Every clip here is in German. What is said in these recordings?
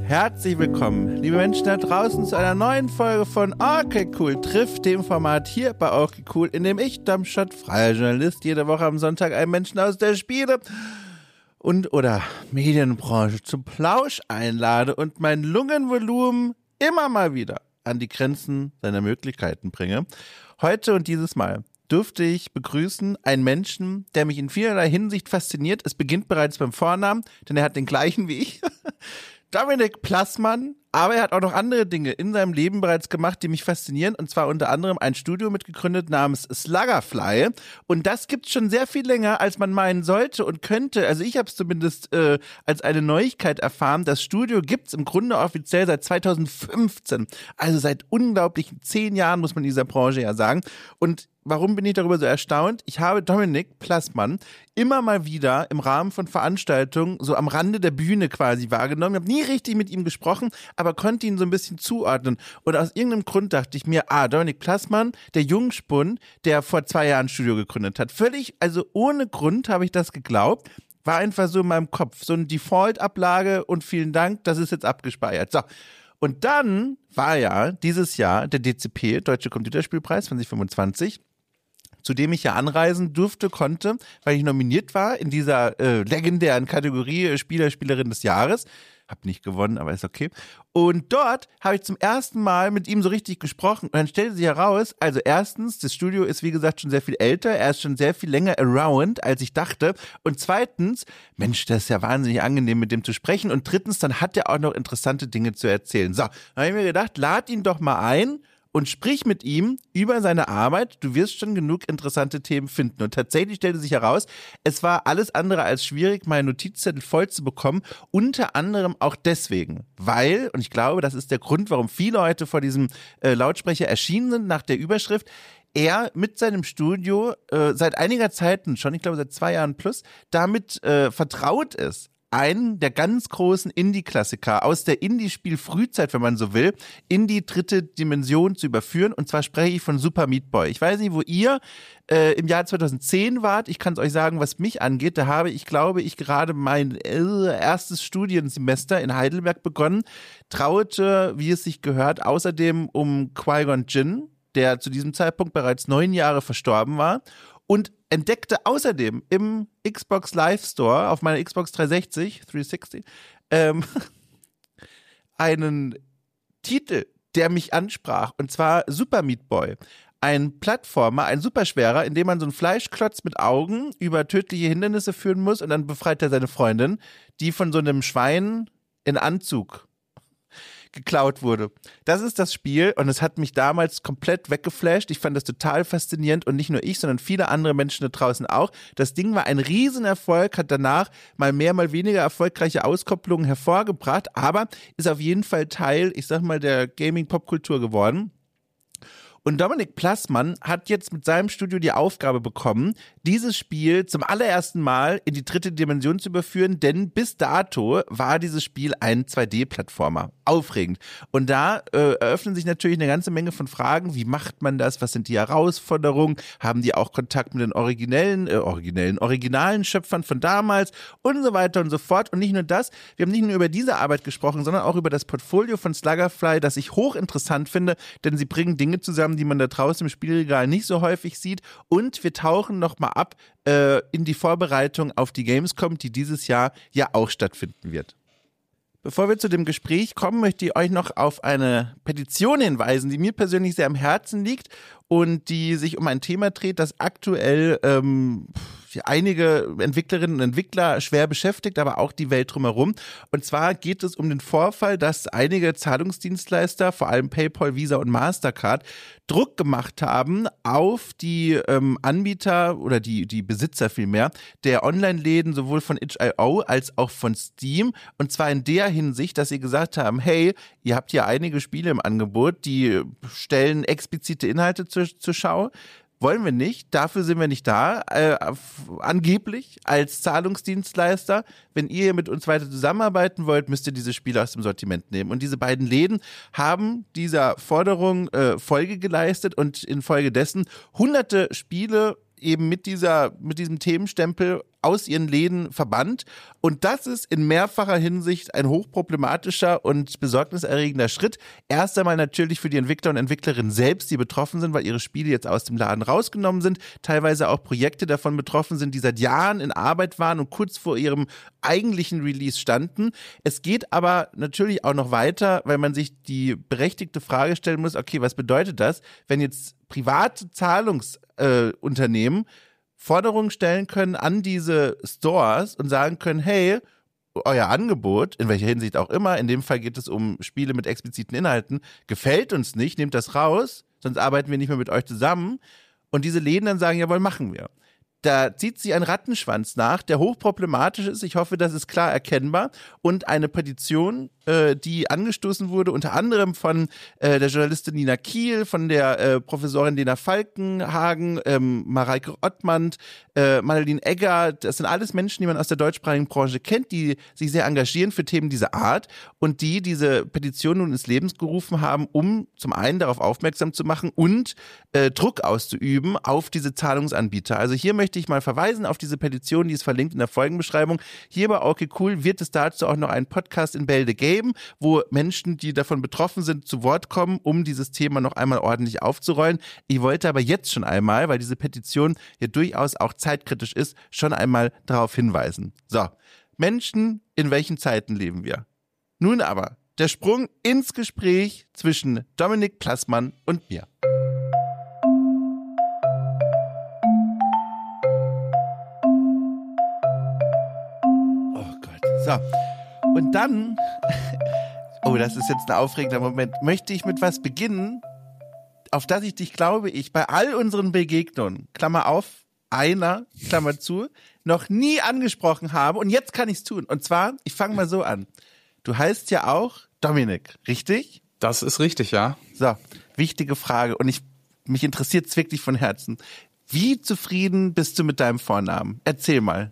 Herzlich willkommen, liebe Menschen da draußen, zu einer neuen Folge von Okay Cool trifft, dem Format hier bei Okay Cool, in dem ich, Darmstadt, freier Journalist, jede Woche am Sonntag einen Menschen aus der Spiele- und oder Medienbranche zum Plausch einlade und mein Lungenvolumen immer mal wieder an die Grenzen seiner Möglichkeiten bringe. Heute und dieses Mal durfte ich begrüßen einen Menschen, der mich in vielerlei Hinsicht fasziniert. Es beginnt bereits beim Vornamen, denn er hat den gleichen wie ich. Dominik Plassmann, aber er hat auch noch andere Dinge in seinem Leben bereits gemacht, die mich faszinieren, und zwar unter anderem ein Studio mitgegründet namens Sluggerfly, und das gibt's schon sehr viel länger, als man meinen sollte und könnte. Also ich habe es zumindest als eine Neuigkeit erfahren. Das Studio gibt's im Grunde offiziell seit 2015, also seit unglaublichen 10 Jahren, muss man in dieser Branche ja sagen. Und warum bin ich darüber so erstaunt? Ich habe Dominik Plassmann immer mal wieder im Rahmen von Veranstaltungen so am Rande der Bühne quasi wahrgenommen. Ich habe nie richtig mit ihm gesprochen, aber konnte ihn so ein bisschen zuordnen. Und aus irgendeinem Grund dachte ich mir, Dominik Plassmann, der Jungspund, der vor 2 Jahren ein Studio gegründet hat. Völlig, also ohne Grund habe ich das geglaubt. War einfach so in meinem Kopf. So eine Default-Ablage und vielen Dank, das ist jetzt abgespeichert. So. Und dann war ja dieses Jahr der DCP, Deutsche Computerspielpreis 2025, zu dem ich ja anreisen durfte, konnte, weil ich nominiert war in dieser legendären Kategorie Spieler, Spielerin des Jahres. Hab nicht gewonnen, aber ist okay. Und dort habe ich zum ersten Mal mit ihm so richtig gesprochen. Und dann stellte sich heraus, also erstens, das Studio ist wie gesagt schon sehr viel älter, er ist schon sehr viel länger around, als ich dachte. Und zweitens, Mensch, das ist ja wahnsinnig angenehm, mit dem zu sprechen. Und drittens, dann hat er auch noch interessante Dinge zu erzählen. So, dann habe ich mir gedacht, lad ihn doch mal ein und sprich mit ihm über seine Arbeit. Du wirst schon genug interessante Themen finden. Und tatsächlich stellte sich heraus, es war alles andere als schwierig, meinen Notizzettel voll zu bekommen. Unter anderem auch deswegen, weil, und ich glaube, das ist der Grund, warum viele heute vor diesem Lautsprecher erschienen sind, nach der Überschrift, er mit seinem Studio seit einiger Zeit schon, ich glaube seit 2 Jahren plus, damit vertraut ist, einen der ganz großen Indie-Klassiker aus der Indie-Spiel-Frühzeit, wenn man so will, in die 3. Dimension zu überführen. Und zwar spreche ich von Super Meat Boy. Ich weiß nicht, wo ihr im Jahr 2010 wart. Ich kann es euch sagen, was mich angeht. Da habe ich, glaube ich, gerade mein erstes Studiensemester in Heidelberg begonnen. Trauerte, wie es sich gehört, außerdem um Qui-Gon Jinn, der zu diesem Zeitpunkt bereits 9 Jahre verstorben war. Und entdeckte außerdem im Xbox Live Store auf meiner Xbox 360 einen Titel, der mich ansprach, und zwar Super Meat Boy. Ein Plattformer, ein superschwerer, in dem man so einen Fleischklotz mit Augen über tödliche Hindernisse führen muss, und dann befreit er seine Freundin, die von so einem Schwein in Anzug geklaut wurde. Das ist das Spiel, und es hat mich damals komplett weggeflasht. Ich fand das total faszinierend, und nicht nur ich, sondern viele andere Menschen da draußen auch. Das Ding war ein Riesenerfolg, hat danach mal mehr, mal weniger erfolgreiche Auskopplungen hervorgebracht, aber ist auf jeden Fall Teil, ich sag mal, der Gaming-Popkultur geworden. Und Dominik Plassmann hat jetzt mit seinem Studio die Aufgabe bekommen, dieses Spiel zum allerersten Mal in die 3. Dimension zu überführen, denn bis dato war dieses Spiel ein 2D-Plattformer. Aufregend. Und da eröffnen sich natürlich eine ganze Menge von Fragen. Wie macht man das? Was sind die Herausforderungen? Haben die auch Kontakt mit den originalen Schöpfern von damals? Und so weiter und so fort. Und nicht nur das, wir haben nicht nur über diese Arbeit gesprochen, sondern auch über das Portfolio von Sluggerfly, das ich hochinteressant finde, denn sie bringen Dinge zusammen, die man da draußen im Spielregal nicht so häufig sieht. Und wir tauchen nochmal ab in die Vorbereitung auf die Gamescom, die dieses Jahr ja auch stattfinden wird. Bevor wir zu dem Gespräch kommen, möchte ich euch noch auf eine Petition hinweisen, die mir persönlich sehr am Herzen liegt und die sich um ein Thema dreht, das aktuell einige Entwicklerinnen und Entwickler schwer beschäftigt, aber auch die Welt drumherum. Und zwar geht es um den Vorfall, dass einige Zahlungsdienstleister, vor allem PayPal, Visa und Mastercard, Druck gemacht haben auf die Anbieter oder die Besitzer vielmehr der Online-Läden, sowohl von itch.io als auch von Steam. Und zwar in der Hinsicht, dass sie gesagt haben, hey, ihr habt hier einige Spiele im Angebot, die stellen explizite Inhalte zur Schau. Wollen wir nicht, dafür sind wir nicht da, angeblich als Zahlungsdienstleister. Wenn ihr mit uns weiter zusammenarbeiten wollt, müsst ihr diese Spiele aus dem Sortiment nehmen. Und diese beiden Läden haben dieser Forderung Folge geleistet und infolgedessen hunderte Spiele eben mit diesem Themenstempel aus ihren Läden verbannt. Und das ist in mehrfacher Hinsicht ein hochproblematischer und besorgniserregender Schritt. Erst einmal natürlich für die Entwickler und Entwicklerinnen selbst, die betroffen sind, weil ihre Spiele jetzt aus dem Laden rausgenommen sind. Teilweise auch Projekte davon betroffen sind, die seit Jahren in Arbeit waren und kurz vor ihrem eigentlichen Release standen. Es geht aber natürlich auch noch weiter, weil man sich die berechtigte Frage stellen muss, okay, was bedeutet das, wenn jetzt private Zahlungsunternehmen Forderungen stellen können an diese Stores und sagen können, hey, euer Angebot, in welcher Hinsicht auch immer, in dem Fall geht es um Spiele mit expliziten Inhalten, gefällt uns nicht, nehmt das raus, sonst arbeiten wir nicht mehr mit euch zusammen. Und diese Läden dann sagen, jawohl, machen wir. Da zieht sie ein Rattenschwanz nach, der hochproblematisch ist. Ich hoffe, das ist klar erkennbar. Und eine Petition, die angestoßen wurde, unter anderem von der Journalistin Nina Kiel, von der Professorin Lena Falkenhagen, Mareike Ottmann, Madeleine Egger. Das sind alles Menschen, die man aus der deutschsprachigen Branche kennt, die sich sehr engagieren für Themen dieser Art und die diese Petition nun ins Leben gerufen haben, um zum einen darauf aufmerksam zu machen und Druck auszuüben auf diese Zahlungsanbieter. Also hier möchte ich mal verweisen auf diese Petition, die ist verlinkt in der Folgenbeschreibung. Hier bei Okay Cool wird es dazu auch noch einen Podcast in Bälde geben, wo Menschen, die davon betroffen sind, zu Wort kommen, um dieses Thema noch einmal ordentlich aufzurollen. Ich wollte aber jetzt schon einmal, weil diese Petition ja durchaus auch zeitkritisch ist, schon einmal darauf hinweisen. So, Menschen, in welchen Zeiten leben wir? Nun aber, der Sprung ins Gespräch zwischen Dominik Plassmann und mir. Oh Gott, so. Und dann, oh, das ist jetzt ein aufregender Moment, möchte ich mit was beginnen, auf das ich dich, glaube ich, bei all unseren Begegnungen, Klammer auf, einer, Klammer zu, noch nie angesprochen habe. Und jetzt kann ich es tun. Und zwar, ich fange mal so an. Du heißt ja auch Dominik, richtig? Das ist richtig, ja. So, wichtige Frage. Und mich interessiert es wirklich von Herzen. Wie zufrieden bist du mit deinem Vornamen? Erzähl mal.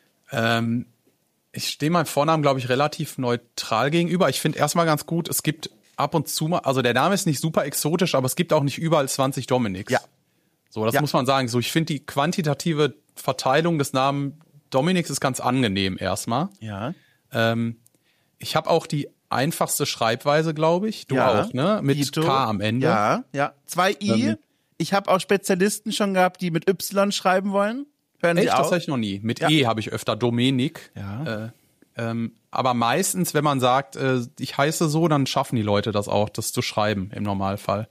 Ich stehe meinem Vornamen, glaube ich, relativ neutral gegenüber. Ich finde erstmal ganz gut, es gibt ab und zu mal, also der Name ist nicht super exotisch, aber es gibt auch nicht überall 20 Dominiks. Ja. So, das muss man sagen. So, ich finde die quantitative Verteilung des Namen Dominiks ist ganz angenehm erstmal. Ja. Ich habe auch die einfachste Schreibweise, glaube ich. Du auch, ne? Mit Ito. K am Ende. Ja, ja. 2 I. Ich habe auch Spezialisten schon gehabt, die mit Y schreiben wollen. Hören Sie Echt? auf? Das habe ich noch nie. Mit E habe ich öfter Dominik. Ja. Aber meistens, wenn man sagt, ich heiße so, dann schaffen die Leute das auch, das zu schreiben im Normalfall.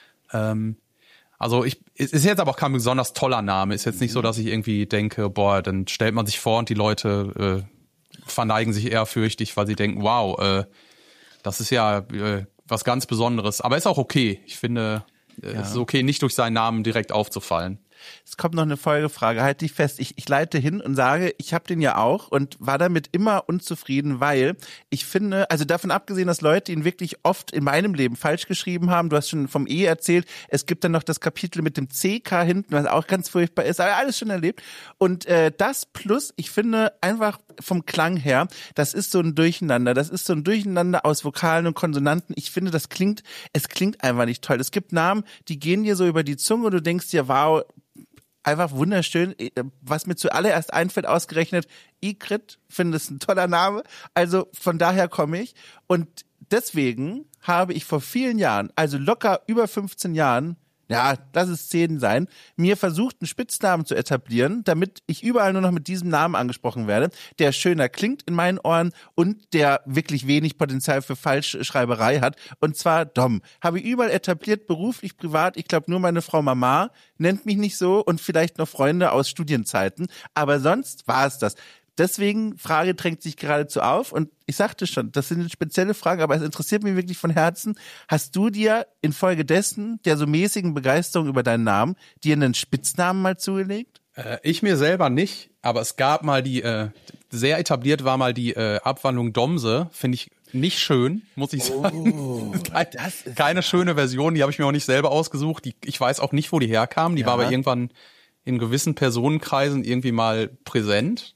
Also es ist jetzt aber auch kein besonders toller Name. Ist jetzt nicht so, dass ich irgendwie denke, boah, dann stellt man sich vor und die Leute verneigen sich ehrfürchtig, weil sie denken, wow, das ist ja was ganz Besonderes. Aber ist auch okay. Ich finde, es ist okay, nicht durch seinen Namen direkt aufzufallen. Es kommt noch eine Folgefrage, halt dich fest. Ich leite hin und sage, ich habe den ja auch und war damit immer unzufrieden, weil ich finde, also davon abgesehen, dass Leute ihn wirklich oft in meinem Leben falsch geschrieben haben, du hast schon vom E erzählt, es gibt dann noch das Kapitel mit dem CK hinten, was auch ganz furchtbar ist, aber alles schon erlebt. Und das plus, ich finde einfach vom Klang her, das ist so ein Durcheinander, aus Vokalen und Konsonanten. Ich finde, es klingt einfach nicht toll. Es gibt Namen, die gehen dir so über die Zunge und du denkst dir, wow, einfach wunderschön, was mir zuallererst einfällt, ausgerechnet Ikrit, finde es ein toller Name, also von daher komme ich und deswegen habe ich vor vielen Jahren, also locker über 15 Jahren, ja, lass es 10 sein, mir versucht, einen Spitznamen zu etablieren, damit ich überall nur noch mit diesem Namen angesprochen werde, der schöner klingt in meinen Ohren und der wirklich wenig Potenzial für Falschschreiberei hat, und zwar Dom. Habe ich überall etabliert, beruflich, privat, ich glaube nur meine Frau Mama nennt mich nicht so und vielleicht noch Freunde aus Studienzeiten, aber sonst war es das. Deswegen, Frage drängt sich geradezu auf und ich sagte schon, das sind eine spezielle Fragen, aber es interessiert mich wirklich von Herzen. Hast du dir infolgedessen der so mäßigen Begeisterung über deinen Namen dir einen Spitznamen mal zugelegt? Ich mir selber nicht, aber es gab mal sehr etabliert war mal die Abwandlung Domse, finde ich nicht schön, muss ich sagen. Keine schöne Version, die habe ich mir auch nicht selber ausgesucht. Ich weiß auch nicht, wo die herkamen, die war aber irgendwann in gewissen Personenkreisen irgendwie mal präsent.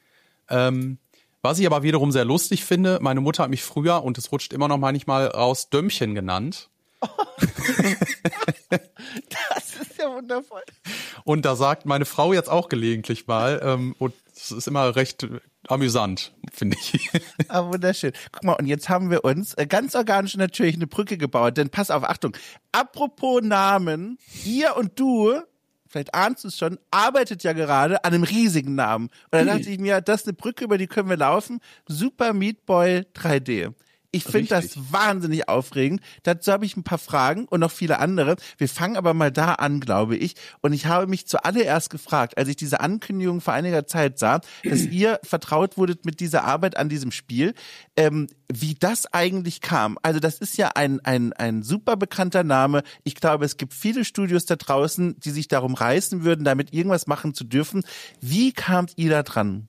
Was ich aber wiederum sehr lustig finde, meine Mutter hat mich früher, und es rutscht immer noch manchmal raus, Dömmchen genannt. ist ja wundervoll. Und da sagt meine Frau jetzt auch gelegentlich mal, und es ist immer recht amüsant, finde ich. Ah, wunderschön. Guck mal, und jetzt haben wir uns ganz organisch natürlich eine Brücke gebaut, denn pass auf, Achtung, apropos Namen, ihr und du, vielleicht ahnst du es schon, arbeitet ja gerade an einem riesigen Namen. Und dann dachte ich mir, das ist eine Brücke, über die können wir laufen. Super Meat Boy 3D. Ich finde das wahnsinnig aufregend. Dazu habe ich ein paar Fragen und noch viele andere. Wir fangen aber mal da an, glaube ich. Und ich habe mich zuallererst gefragt, als ich diese Ankündigung vor einiger Zeit sah, dass ihr vertraut wurdet mit dieser Arbeit an diesem Spiel, wie das eigentlich kam. Also das ist ja ein super bekannter Name. Ich glaube, es gibt viele Studios da draußen, die sich darum reißen würden, damit irgendwas machen zu dürfen. Wie kamt ihr da dran?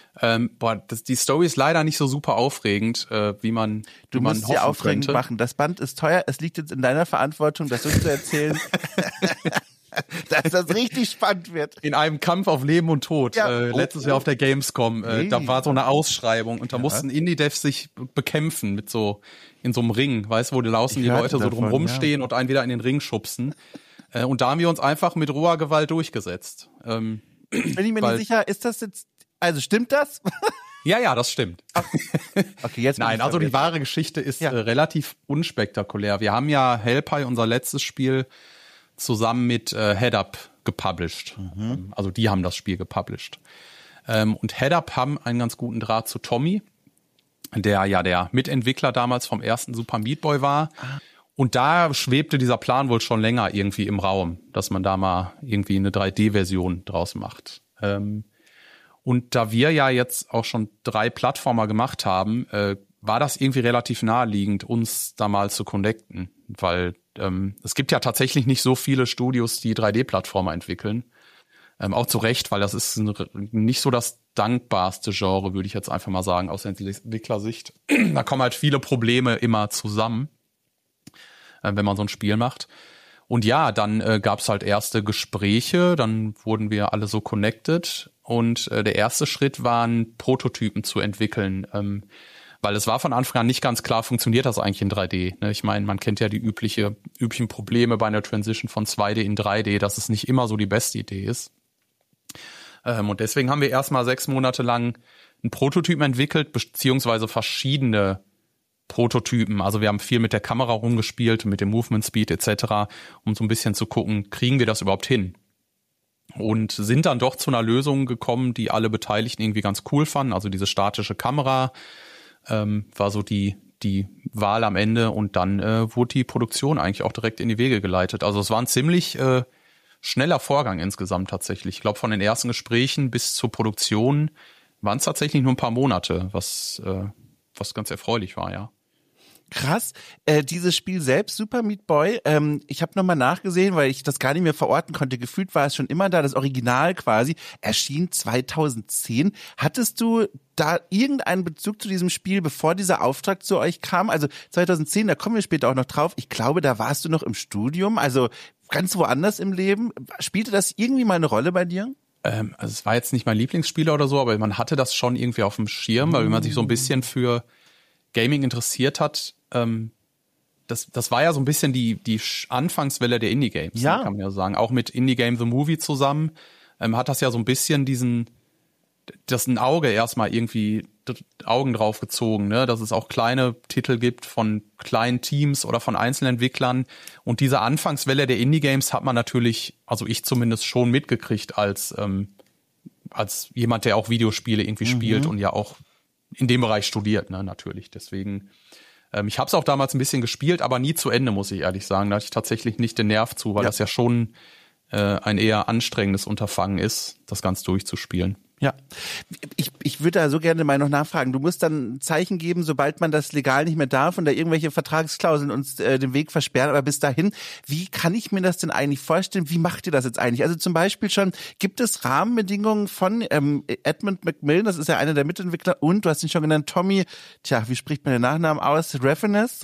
Die Story ist leider nicht so super aufregend, wie man Du musst sie aufregend machen. Das Band ist teuer. Es liegt jetzt in deiner Verantwortung, das so zu erzählen, dass das richtig spannend wird. In einem Kampf auf Leben und Tod. Letztes Jahr auf der Gamescom. Da war so eine Ausschreibung und da mussten Indie-Devs sich bekämpfen mit so in so einem Ring, weißt du, wo draußen die Leute so drum rumstehen und einen wieder in den Ring schubsen. Und da haben wir uns einfach mit roher Gewalt durchgesetzt. Bin ich mir nicht sicher, ist das jetzt, also stimmt das? Ja, das stimmt. Okay, jetzt Nein, also die wahre Geschichte ist relativ unspektakulär. Wir haben ja Hellpie, unser letztes Spiel, zusammen mit Headup gepublished. Also die haben das Spiel gepublished. Und Headup haben einen ganz guten Draht zu Tommy, der ja der Mitentwickler damals vom ersten Super Meat Boy war. Und da schwebte dieser Plan wohl schon länger irgendwie im Raum, dass man da mal irgendwie eine 3D-Version draus macht. Und da wir ja jetzt auch schon 3 Plattformer gemacht haben, war das irgendwie relativ naheliegend, uns da mal zu connecten. Weil es gibt ja tatsächlich nicht so viele Studios, die 3D-Plattformer entwickeln. Auch zu Recht, weil das ist nicht so das dankbarste Genre, würde ich jetzt einfach mal sagen, aus der Entwicklersicht. Da kommen halt viele Probleme immer zusammen, wenn man so ein Spiel macht. Und ja, dann gab's halt erste Gespräche, dann wurden wir alle so connected und der erste Schritt war, einen Prototypen zu entwickeln, weil es war von Anfang an nicht ganz klar, funktioniert das eigentlich in 3D. Ne? Ich meine, man kennt ja die üblichen Probleme bei einer Transition von 2D in 3D, dass es nicht immer so die beste Idee ist. Und deswegen haben wir erstmal 6 Monate lang einen Prototypen entwickelt, beziehungsweise verschiedene Prototypen. Also wir haben viel mit der Kamera rumgespielt, mit dem Movement Speed etc., um so ein bisschen zu gucken, kriegen wir das überhaupt hin? Und sind dann doch zu einer Lösung gekommen, die alle Beteiligten irgendwie ganz cool fanden. Also diese statische Kamera war so die Wahl am Ende und dann wurde die Produktion eigentlich auch direkt in die Wege geleitet. Also es war ein ziemlich schneller Vorgang insgesamt tatsächlich. Ich glaube, von den ersten Gesprächen bis zur Produktion waren es tatsächlich nur ein paar Monate, was ganz erfreulich war, ja. Krass, dieses Spiel selbst, Super Meat Boy, ich habe nochmal nachgesehen, weil ich das gar nicht mehr verorten konnte. Gefühlt war es schon immer da, das Original quasi, erschien 2010. Hattest du da irgendeinen Bezug zu diesem Spiel, bevor dieser Auftrag zu euch kam? Also 2010, da kommen wir später auch noch drauf. Ich glaube, da warst du noch im Studium, also ganz woanders im Leben. Spielte das irgendwie mal eine Rolle bei dir? Also es war jetzt nicht mein Lieblingsspieler oder so, aber man hatte das schon irgendwie auf dem Schirm, weil wenn man sich so ein bisschen für Gaming interessiert hat, das war ja so ein bisschen die Anfangswelle der Indie-Games, ja. Kann man ja sagen. Auch mit Indie-Game The Movie zusammen hat das ja so ein bisschen das ein Auge erstmal irgendwie Augen drauf gezogen, ne? Dass es auch kleine Titel gibt von kleinen Teams oder von Einzelentwicklern. Und diese Anfangswelle der Indie-Games hat man natürlich, also ich zumindest schon mitgekriegt als jemand, der auch Videospiele irgendwie spielt und ja auch in dem Bereich studiert, ne, natürlich. Deswegen, ich habe es auch damals ein bisschen gespielt, aber nie zu Ende, muss ich ehrlich sagen. Da hatte ich tatsächlich nicht den Nerv zu, weil das ja schon ein eher anstrengendes Unterfangen ist, das Ganze durchzuspielen. Ja, ich würde da so gerne mal noch nachfragen. Du musst dann ein Zeichen geben, sobald man das legal nicht mehr darf und da irgendwelche Vertragsklauseln uns den Weg versperren. Aber bis dahin, wie kann ich mir das denn eigentlich vorstellen? Wie macht ihr das jetzt eigentlich? Also zum Beispiel schon, gibt es Rahmenbedingungen von Edmund Macmillan, das ist ja einer der Mitentwickler, und du hast ihn schon genannt, Tommy, wie spricht man den Nachnamen aus? Refenes?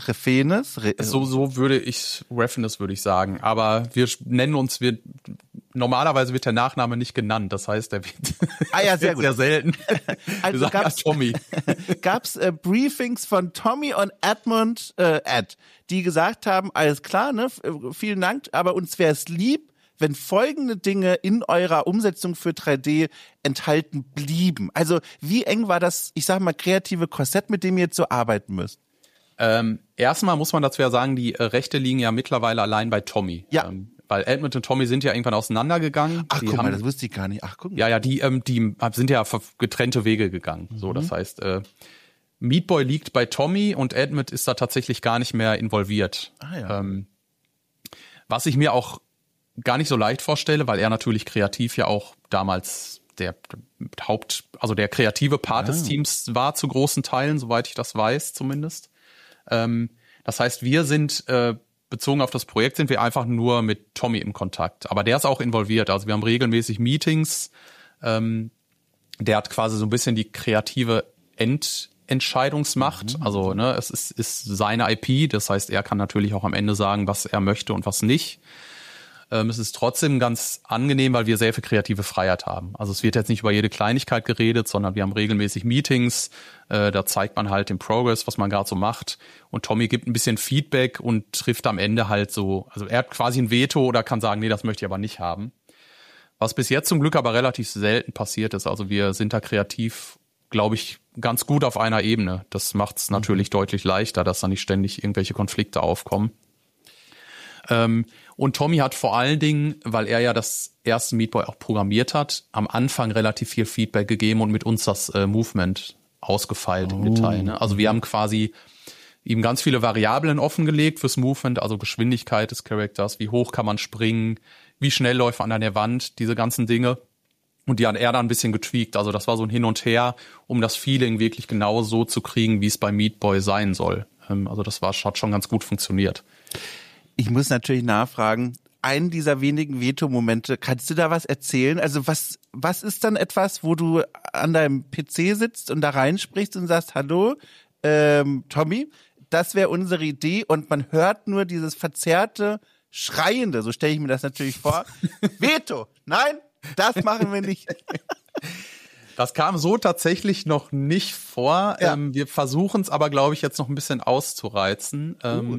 So würde ich sagen. Aber wir nennen uns, normalerweise wird der Nachname nicht genannt. Das heißt, der wird sehr gut. Sehr selten. Also Tommy. Gab's Briefings von Tommy und Edmund, die gesagt haben, alles klar, ne, vielen Dank, aber uns wäre es lieb, wenn folgende Dinge in eurer Umsetzung für 3D enthalten blieben? Also wie eng war das, ich sage mal, kreative Korsett, mit dem ihr jetzt so arbeiten müsst? Erstmal muss man dazu ja sagen, die Rechte liegen ja mittlerweile allein bei Tommy. Ja. Weil Edmund und Tommy sind ja irgendwann auseinandergegangen. Ach, guck mal, das wusste ich gar nicht. Ach, guck mal. Ja, die sind ja getrennte Wege gegangen. So, das heißt, Meat Boy liegt bei Tommy und Edmund ist da tatsächlich gar nicht mehr involviert. Ah, ja. Was ich mir auch gar nicht so leicht vorstelle, weil er natürlich kreativ ja auch damals der kreative Part des Teams war zu großen Teilen, soweit ich das weiß zumindest. Das heißt, wir sind bezogen auf das Projekt sind wir einfach nur mit Tommy im Kontakt. Aber der ist auch involviert. Also wir haben regelmäßig Meetings. Der hat quasi so ein bisschen die kreative Entscheidungsmacht. Also es ist seine IP. Das heißt, er kann natürlich auch am Ende sagen, was er möchte und was nicht. Es ist trotzdem ganz angenehm, weil wir sehr viel kreative Freiheit haben. Also es wird jetzt nicht über jede Kleinigkeit geredet, sondern wir haben regelmäßig Meetings. Da zeigt man halt den Progress, was man gerade so macht. Und Tommy gibt ein bisschen Feedback und trifft am Ende halt so, also er hat quasi ein Veto oder kann sagen, nee, das möchte ich aber nicht haben. Was bis jetzt zum Glück aber relativ selten passiert ist. Also wir sind da kreativ, glaube ich, ganz gut auf einer Ebene. Das macht es natürlich deutlich leichter, dass da nicht ständig irgendwelche Konflikte aufkommen. Und Tommy hat vor allen Dingen, weil er ja das erste Meat Boy auch programmiert hat, am Anfang relativ viel Feedback gegeben und mit uns das Movement ausgefeilt im Detail. Ne? Also wir haben quasi ihm ganz viele Variablen offengelegt fürs Movement, also Geschwindigkeit des Charakters, wie hoch kann man springen, wie schnell läuft man an der Wand, diese ganzen Dinge. Und die hat er dann ein bisschen getweakt. Also das war so ein Hin und Her, um das Feeling wirklich genau so zu kriegen, wie es bei Meat Boy sein soll. Also das hat schon ganz gut funktioniert. Ich muss natürlich nachfragen, einen dieser wenigen Veto-Momente, kannst du da was erzählen? Also was ist dann etwas, wo du an deinem PC sitzt und da reinsprichst und sagst, hallo, Tommy, das wäre unsere Idee und man hört nur dieses verzerrte, schreiende, so stelle ich mir das natürlich vor, Veto, nein, das machen wir nicht. Das kam so tatsächlich noch nicht vor. Ja. Wir versuchen es aber, glaube ich, jetzt noch ein bisschen auszureizen.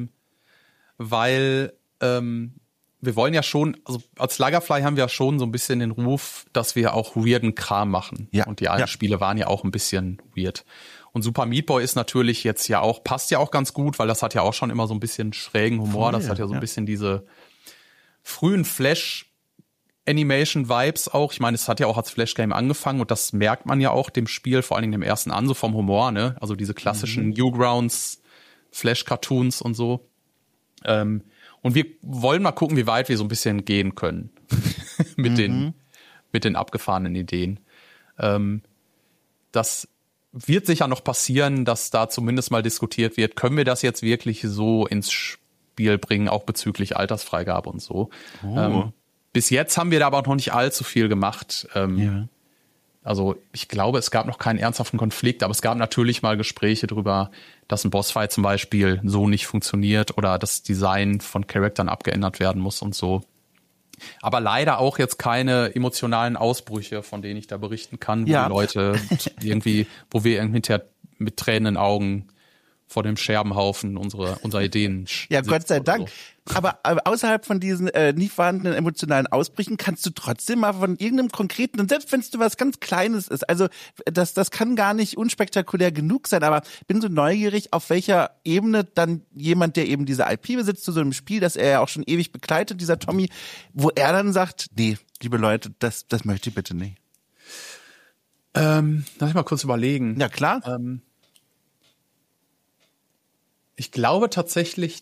Weil wir wollen ja schon, also als Lagerfly haben wir ja schon so ein bisschen den Ruf, dass wir auch weirden Kram machen. Ja. Und die alten Spiele waren ja auch ein bisschen weird. Und Super Meat Boy ist natürlich jetzt ja auch, passt ja auch ganz gut, weil das hat ja auch schon immer so ein bisschen schrägen Humor. Das hat ja so ein bisschen diese frühen Flash-Animation-Vibes auch. Ich meine, es hat ja auch als Flash-Game angefangen und das merkt man ja auch dem Spiel, vor allen Dingen dem ersten an, so vom Humor, ne? Also diese klassischen Newgrounds, Flash-Cartoons und so. Und wir wollen mal gucken, wie weit wir so ein bisschen gehen können mit den abgefahrenen Ideen. Das wird sicher noch passieren, dass da zumindest mal diskutiert wird, können wir das jetzt wirklich so ins Spiel bringen, auch bezüglich Altersfreigabe und so. Bis jetzt haben wir da aber noch nicht allzu viel gemacht. Also ich glaube, es gab noch keinen ernsthaften Konflikt, aber es gab natürlich mal Gespräche darüber, dass ein Bossfight zum Beispiel so nicht funktioniert oder das Design von Charaktern abgeändert werden muss und so. Aber leider auch jetzt keine emotionalen Ausbrüche, von denen ich da berichten kann, wo die Leute wo wir hinterher mit Tränen in den Augen vor dem Scherbenhaufen unserer Ideen. Ja, Gott sei Dank. So. Aber außerhalb von diesen nie vorhandenen emotionalen Ausbrüchen kannst du trotzdem mal von irgendeinem konkreten, und selbst wenn es was ganz Kleines ist, also das kann gar nicht unspektakulär genug sein, aber bin so neugierig, auf welcher Ebene dann jemand, der eben diese IP besitzt zu so einem Spiel, das er ja auch schon ewig begleitet, dieser Tommy, wo er dann sagt, nee, liebe Leute, das möchte ich bitte nicht. Lass ich mal kurz überlegen. Ja, klar. Ich glaube tatsächlich,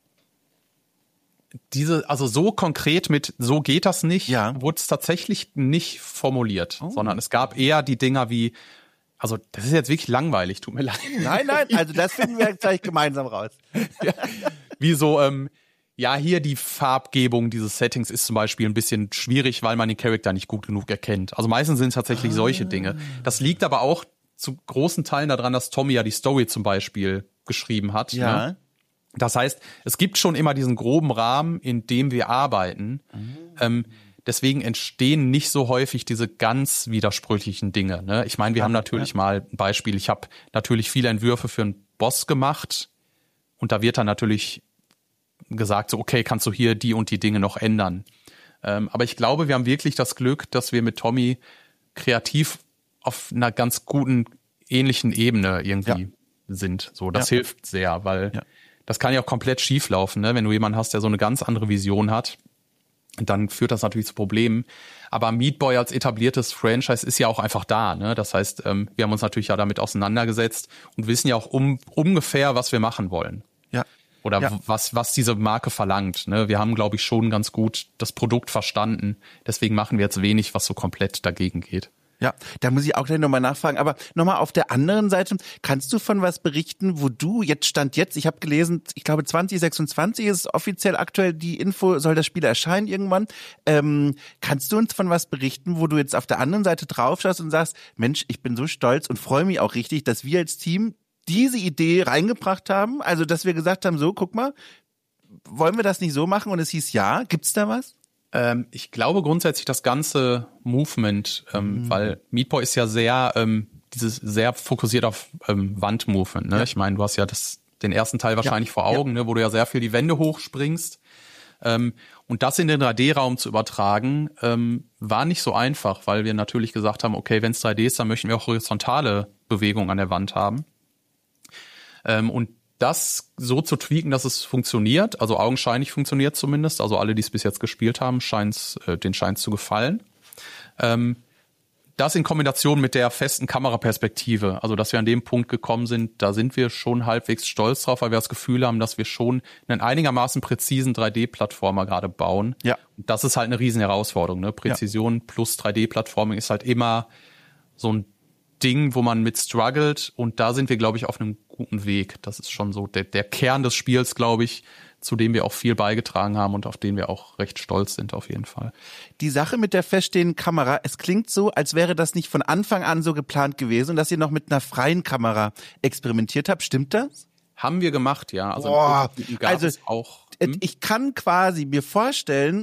also so konkret mit so geht das nicht, wurde es tatsächlich nicht formuliert, sondern es gab eher die Dinger wie, also das ist jetzt wirklich langweilig, tut mir leid. Nein, also das finden wir gleich gemeinsam raus. Wie so, hier die Farbgebung dieses Settings ist zum Beispiel ein bisschen schwierig, weil man den Charakter nicht gut genug erkennt. Also meistens sind es tatsächlich solche Dinge. Das liegt aber auch zu großen Teilen daran, dass Tommy ja die Story zum Beispiel geschrieben hat. Ja. Ne? Das heißt, es gibt schon immer diesen groben Rahmen, in dem wir arbeiten. Deswegen entstehen nicht so häufig diese ganz widersprüchlichen Dinge. Ne? Ich meine, wir haben natürlich mal ein Beispiel. Ich habe natürlich viele Entwürfe für einen Boss gemacht und da wird dann natürlich gesagt, so okay, kannst du hier die und die Dinge noch ändern. Aber ich glaube, wir haben wirklich das Glück, dass wir mit Tommy kreativ auf einer ganz guten, ähnlichen Ebene irgendwie sind. So, das hilft sehr, weil das kann ja auch komplett schief laufen, ne? Wenn du jemanden hast, der so eine ganz andere Vision hat, dann führt das natürlich zu Problemen. Aber Meat Boy als etabliertes Franchise ist ja auch einfach da, ne? Das heißt, wir haben uns natürlich ja damit auseinandergesetzt und wissen ja auch ungefähr, was wir machen wollen. Ja. Oder was diese Marke verlangt, ne? Wir haben, glaube ich, schon ganz gut das Produkt verstanden. Deswegen machen wir jetzt wenig, was so komplett dagegen geht. Ja, da muss ich auch gleich nochmal nachfragen. Aber nochmal auf der anderen Seite, kannst du von was berichten, wo du jetzt ich habe gelesen, ich glaube 2026 ist offiziell aktuell die Info, soll das Spiel erscheinen irgendwann. Kannst du uns von was berichten, wo du jetzt auf der anderen Seite drauf schaust und sagst, Mensch, ich bin so stolz und freue mich auch richtig, dass wir als Team diese Idee reingebracht haben? Also, dass wir gesagt haben, so, guck mal, wollen wir das nicht so machen? Und es hieß ja. Gibt's da was? Ich glaube grundsätzlich das ganze Movement, weil Meat Boy ist ja sehr fokussiert auf Wandmovement. Ne? Ja. Ich meine, du hast ja den ersten Teil wahrscheinlich vor Augen, ne, wo du ja sehr viel die Wände hochspringst. Und das in den 3D-Raum zu übertragen, war nicht so einfach, weil wir natürlich gesagt haben, okay, wenn es 3D ist, dann möchten wir auch horizontale Bewegungen an der Wand haben. Und das so zu tweaken, dass es funktioniert, also augenscheinlich funktioniert zumindest, also alle, die es bis jetzt gespielt haben, denen scheint es zu gefallen. Das in Kombination mit der festen Kameraperspektive, also dass wir an dem Punkt gekommen sind, da sind wir schon halbwegs stolz drauf, weil wir das Gefühl haben, dass wir schon einen einigermaßen präzisen 3D-Plattformer gerade bauen. Ja. Und das ist halt eine riesen Herausforderung, ne? Präzision plus 3D-Plattforming ist halt immer so ein Ding, wo man mit struggelt, und da sind wir, glaube ich, auf einem guten Weg. Das ist schon so der Kern des Spiels, glaube ich, zu dem wir auch viel beigetragen haben und auf den wir auch recht stolz sind, auf jeden Fall. Die Sache mit der feststehenden Kamera, es klingt so, als wäre das nicht von Anfang an so geplant gewesen und dass ihr noch mit einer freien Kamera experimentiert habt. Stimmt das? Haben wir gemacht, ja. Also, es auch. Ich kann quasi mir vorstellen,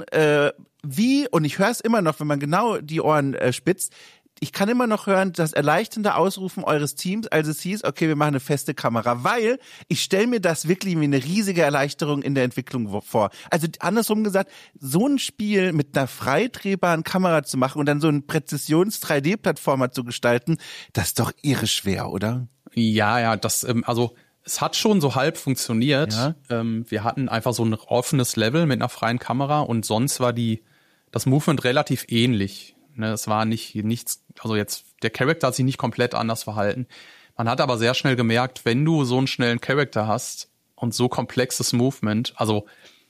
und ich höre es immer noch, wenn man genau die Ohren spitzt, ich kann immer noch hören, das erleichternde Ausrufen eures Teams, als es hieß, okay, wir machen eine feste Kamera, weil ich stelle mir das wirklich wie eine riesige Erleichterung in der Entwicklung vor. Also andersrum gesagt, so ein Spiel mit einer freidrehbaren Kamera zu machen und dann so einen Präzisions-3D-Plattformer zu gestalten, das ist doch irre schwer, oder? Ja, es hat schon so halb funktioniert. Ja. Wir hatten einfach so ein offenes Level mit einer freien Kamera und sonst war das Movement relativ ähnlich. Ne, es war nichts, also jetzt, der Charakter hat sich nicht komplett anders verhalten. Man hat aber sehr schnell gemerkt, wenn du so einen schnellen Charakter hast und so komplexes Movement, also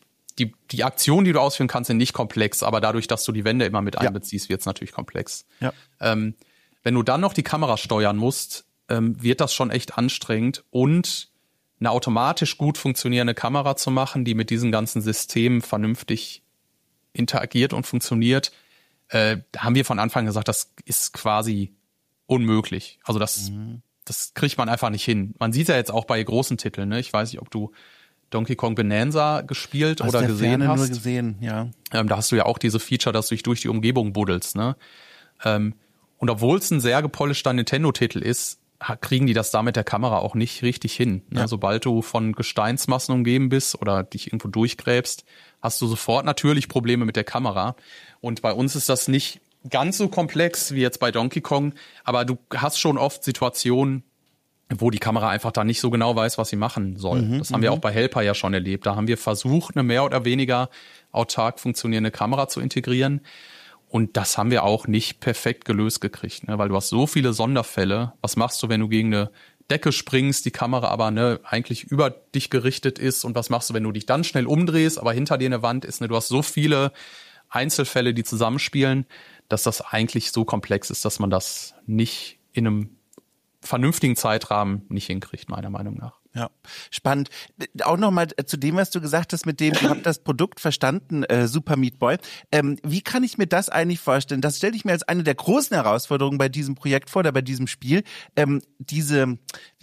die Aktionen, die du ausführen kannst, sind nicht komplex, aber dadurch, dass du die Wände immer mit einbeziehst, wird es natürlich komplex. Ja. Wenn du dann noch die Kamera steuern musst, wird das schon echt anstrengend, und eine automatisch gut funktionierende Kamera zu machen, die mit diesen ganzen Systemen vernünftig interagiert und funktioniert, da haben wir von Anfang gesagt, das ist quasi unmöglich. Also das kriegt man einfach nicht hin. Man sieht ja jetzt auch bei großen Titeln, ne? Ich weiß nicht, ob du Donkey Kong Bonanza gespielt oder gesehen hast. Nur gesehen, ja. Da hast du ja auch diese Feature, dass du dich durch die Umgebung buddelst, ne? Und obwohl es ein sehr gepolischter Nintendo-Titel ist, kriegen die das da mit der Kamera auch nicht richtig hin. Ne? Ja. Sobald du von Gesteinsmassen umgeben bist oder dich irgendwo durchgräbst, hast du sofort natürlich Probleme mit der Kamera. Und bei uns ist das nicht ganz so komplex wie jetzt bei Donkey Kong, aber du hast schon oft Situationen, wo die Kamera einfach da nicht so genau weiß, was sie machen soll. Das haben wir auch bei Helper ja schon erlebt. Da haben wir versucht, eine mehr oder weniger autark funktionierende Kamera zu integrieren. Und das haben wir auch nicht perfekt gelöst gekriegt, ne? Weil du hast so viele Sonderfälle. Was machst du, wenn du gegen eine Decke springst, die Kamera aber eigentlich über dich gerichtet ist? Und was machst du, wenn du dich dann schnell umdrehst, aber hinter dir eine Wand ist? Ne? Du hast so viele Einzelfälle, die zusammenspielen, dass das eigentlich so komplex ist, dass man das nicht in einem vernünftigen Zeitrahmen nicht hinkriegt, meiner Meinung nach. Ja, spannend. Auch nochmal zu dem, was du gesagt hast, mit dem, ihr habt das Produkt verstanden, Super Meat Boy. Wie kann ich mir das eigentlich vorstellen? Das stelle ich mir als eine der großen Herausforderungen bei diesem Projekt vor, oder bei diesem Spiel. Diese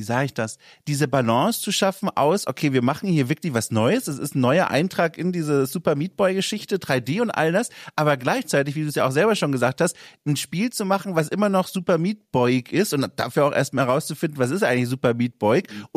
Balance zu schaffen aus, okay, wir machen hier wirklich was Neues, es ist ein neuer Eintrag in diese Super Meat Boy Geschichte, 3D und all das, aber gleichzeitig, wie du es ja auch selber schon gesagt hast, ein Spiel zu machen, was immer noch Super Meat Boy ist, und dafür auch erstmal herauszufinden, was ist eigentlich Super Meat Boy, und dann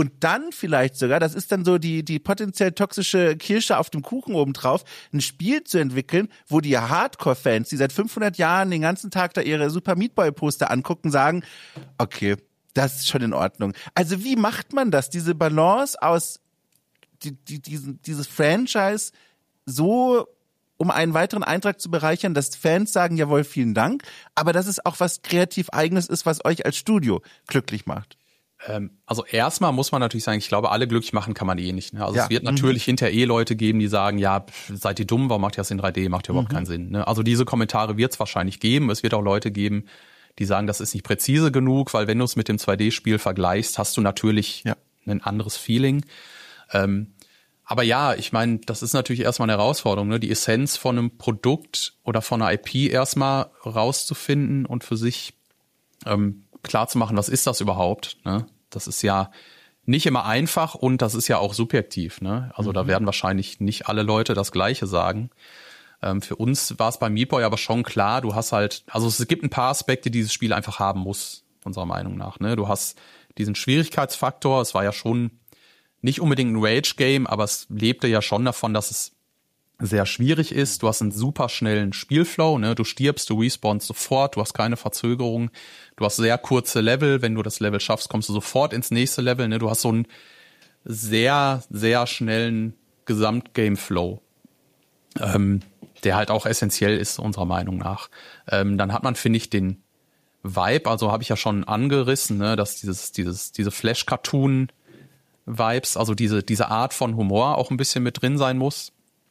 dann vielleicht sogar, das ist dann so die potenziell toxische Kirsche auf dem Kuchen obendrauf, ein Spiel zu entwickeln, wo die Hardcore-Fans, die seit 500 Jahren den ganzen Tag da ihre Super Meat Boy-Poster angucken, sagen, okay, das ist schon in Ordnung. Also wie macht man das, diese Balance aus dieses Franchise so, um einen weiteren Eintrag zu bereichern, dass Fans sagen, jawohl, vielen Dank, aber dass es auch was kreativ Eigenes ist, was euch als Studio glücklich macht? Also erstmal muss man natürlich sagen, ich glaube, alle glücklich machen kann man nicht. Ne? Also ja. Es wird natürlich hinterher Leute geben, die sagen, ja, seid ihr dumm, warum macht ihr das in 3D, macht ja überhaupt keinen Sinn. Ne? Also diese Kommentare wird es wahrscheinlich geben. Es wird auch Leute geben, die sagen, das ist nicht präzise genug, weil wenn du es mit dem 2D-Spiel vergleichst, hast du natürlich ein anderes Feeling. Aber ja, ich meine, das ist natürlich erstmal eine Herausforderung, ne? Die Essenz von einem Produkt oder von einer IP erstmal rauszufinden und für sich klar zu machen, was ist das überhaupt? Ne? Das ist ja nicht immer einfach und das ist ja auch subjektiv. Ne? Also da werden wahrscheinlich nicht alle Leute das Gleiche sagen. Für uns war es bei Meat Boy aber schon klar, du hast halt, also es gibt ein paar Aspekte, die dieses Spiel einfach haben muss, unserer Meinung nach. Ne? Du hast diesen Schwierigkeitsfaktor, es war ja schon nicht unbedingt ein Rage-Game, aber es lebte ja schon davon, dass es sehr schwierig ist. Du hast einen super schnellen Spielflow, ne? Du stirbst, du respawnst sofort, du hast keine Verzögerung, du hast sehr kurze Level, wenn du das Level schaffst, kommst du sofort ins nächste Level, ne? Du hast so einen sehr, sehr schnellen Gesamtgame-Flow, der halt auch essentiell ist, unserer Meinung nach. Dann hat man, finde ich, den Vibe, also habe ich ja schon angerissen, ne? Dass diese Flash-Cartoon-Vibes, also diese Art von Humor auch ein bisschen mit drin sein muss.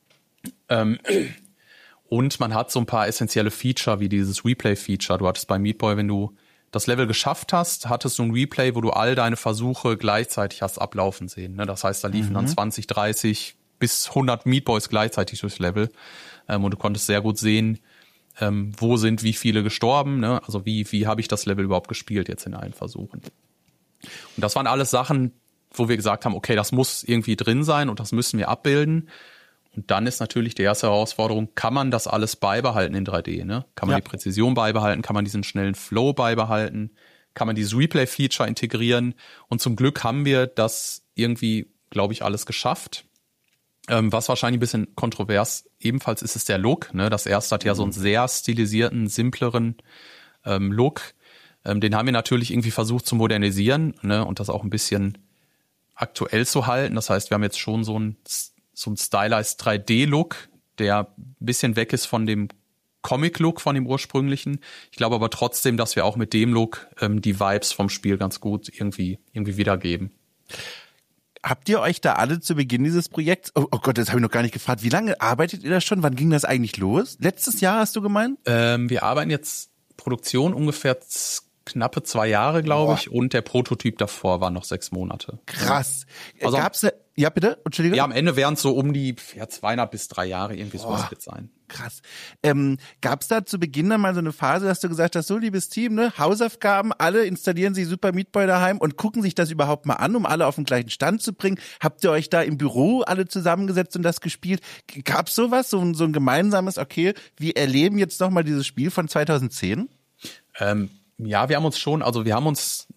Und man hat so ein paar essentielle Feature, wie dieses Replay-Feature. Du hattest bei Meat Boy, wenn du das Level geschafft hast, hattest du ein Replay, wo du all deine Versuche gleichzeitig hast ablaufen sehen. Ne? Das heißt, da liefen dann 20, 30 bis 100 Meat Boys gleichzeitig durchs Level. Und du konntest sehr gut sehen, wo sind wie viele gestorben. Ne? Also wie habe ich das Level überhaupt gespielt jetzt in allen Versuchen. Und das waren alles Sachen, wo wir gesagt haben, okay, das muss irgendwie drin sein und das müssen wir abbilden. Und dann ist natürlich die erste Herausforderung, kann man das alles beibehalten in 3D? Ne? Kann man die Präzision beibehalten? Kann man diesen schnellen Flow beibehalten? Kann man dieses Replay-Feature integrieren? Und zum Glück haben wir das irgendwie, glaube ich, alles geschafft. Was wahrscheinlich ein bisschen kontrovers ebenfalls ist der Look. Ne? Das erste hat ja so einen sehr stilisierten, simpleren Look. Den haben wir natürlich irgendwie versucht zu modernisieren, ne? Und das auch ein bisschen aktuell zu halten. Das heißt, wir haben jetzt schon so ein stylized 3D-Look, der ein bisschen weg ist von dem Comic-Look, von dem ursprünglichen. Ich glaube aber trotzdem, dass wir auch mit dem Look die Vibes vom Spiel ganz gut irgendwie wiedergeben. Habt ihr euch da alle zu Beginn dieses Projekts, oh Gott, das habe ich noch gar nicht gefragt, wie lange arbeitet ihr da schon? Wann ging das eigentlich los? Letztes Jahr, hast du gemeint? Wir arbeiten jetzt Produktion ungefähr knappe 2 Jahre, glaube ich, und der Prototyp davor war noch 6 Monate. Krass. Also, gab's ja, bitte? Entschuldigung. Ja, am Ende wären es so um die 2,5 bis 3 Jahre, irgendwie sowas wird sein. Krass. Gab's da zu Beginn dann mal so eine Phase, dass du gesagt hast, so liebes Team, ne, Hausaufgaben, alle installieren sich Super Meat Boy daheim und gucken sich das überhaupt mal an, um alle auf den gleichen Stand zu bringen? Habt ihr euch da im Büro alle zusammengesetzt und das gespielt? Gab's sowas, so ein gemeinsames, okay, wir erleben jetzt nochmal dieses Spiel von 2010? Ja, wir haben uns schon, also wir haben es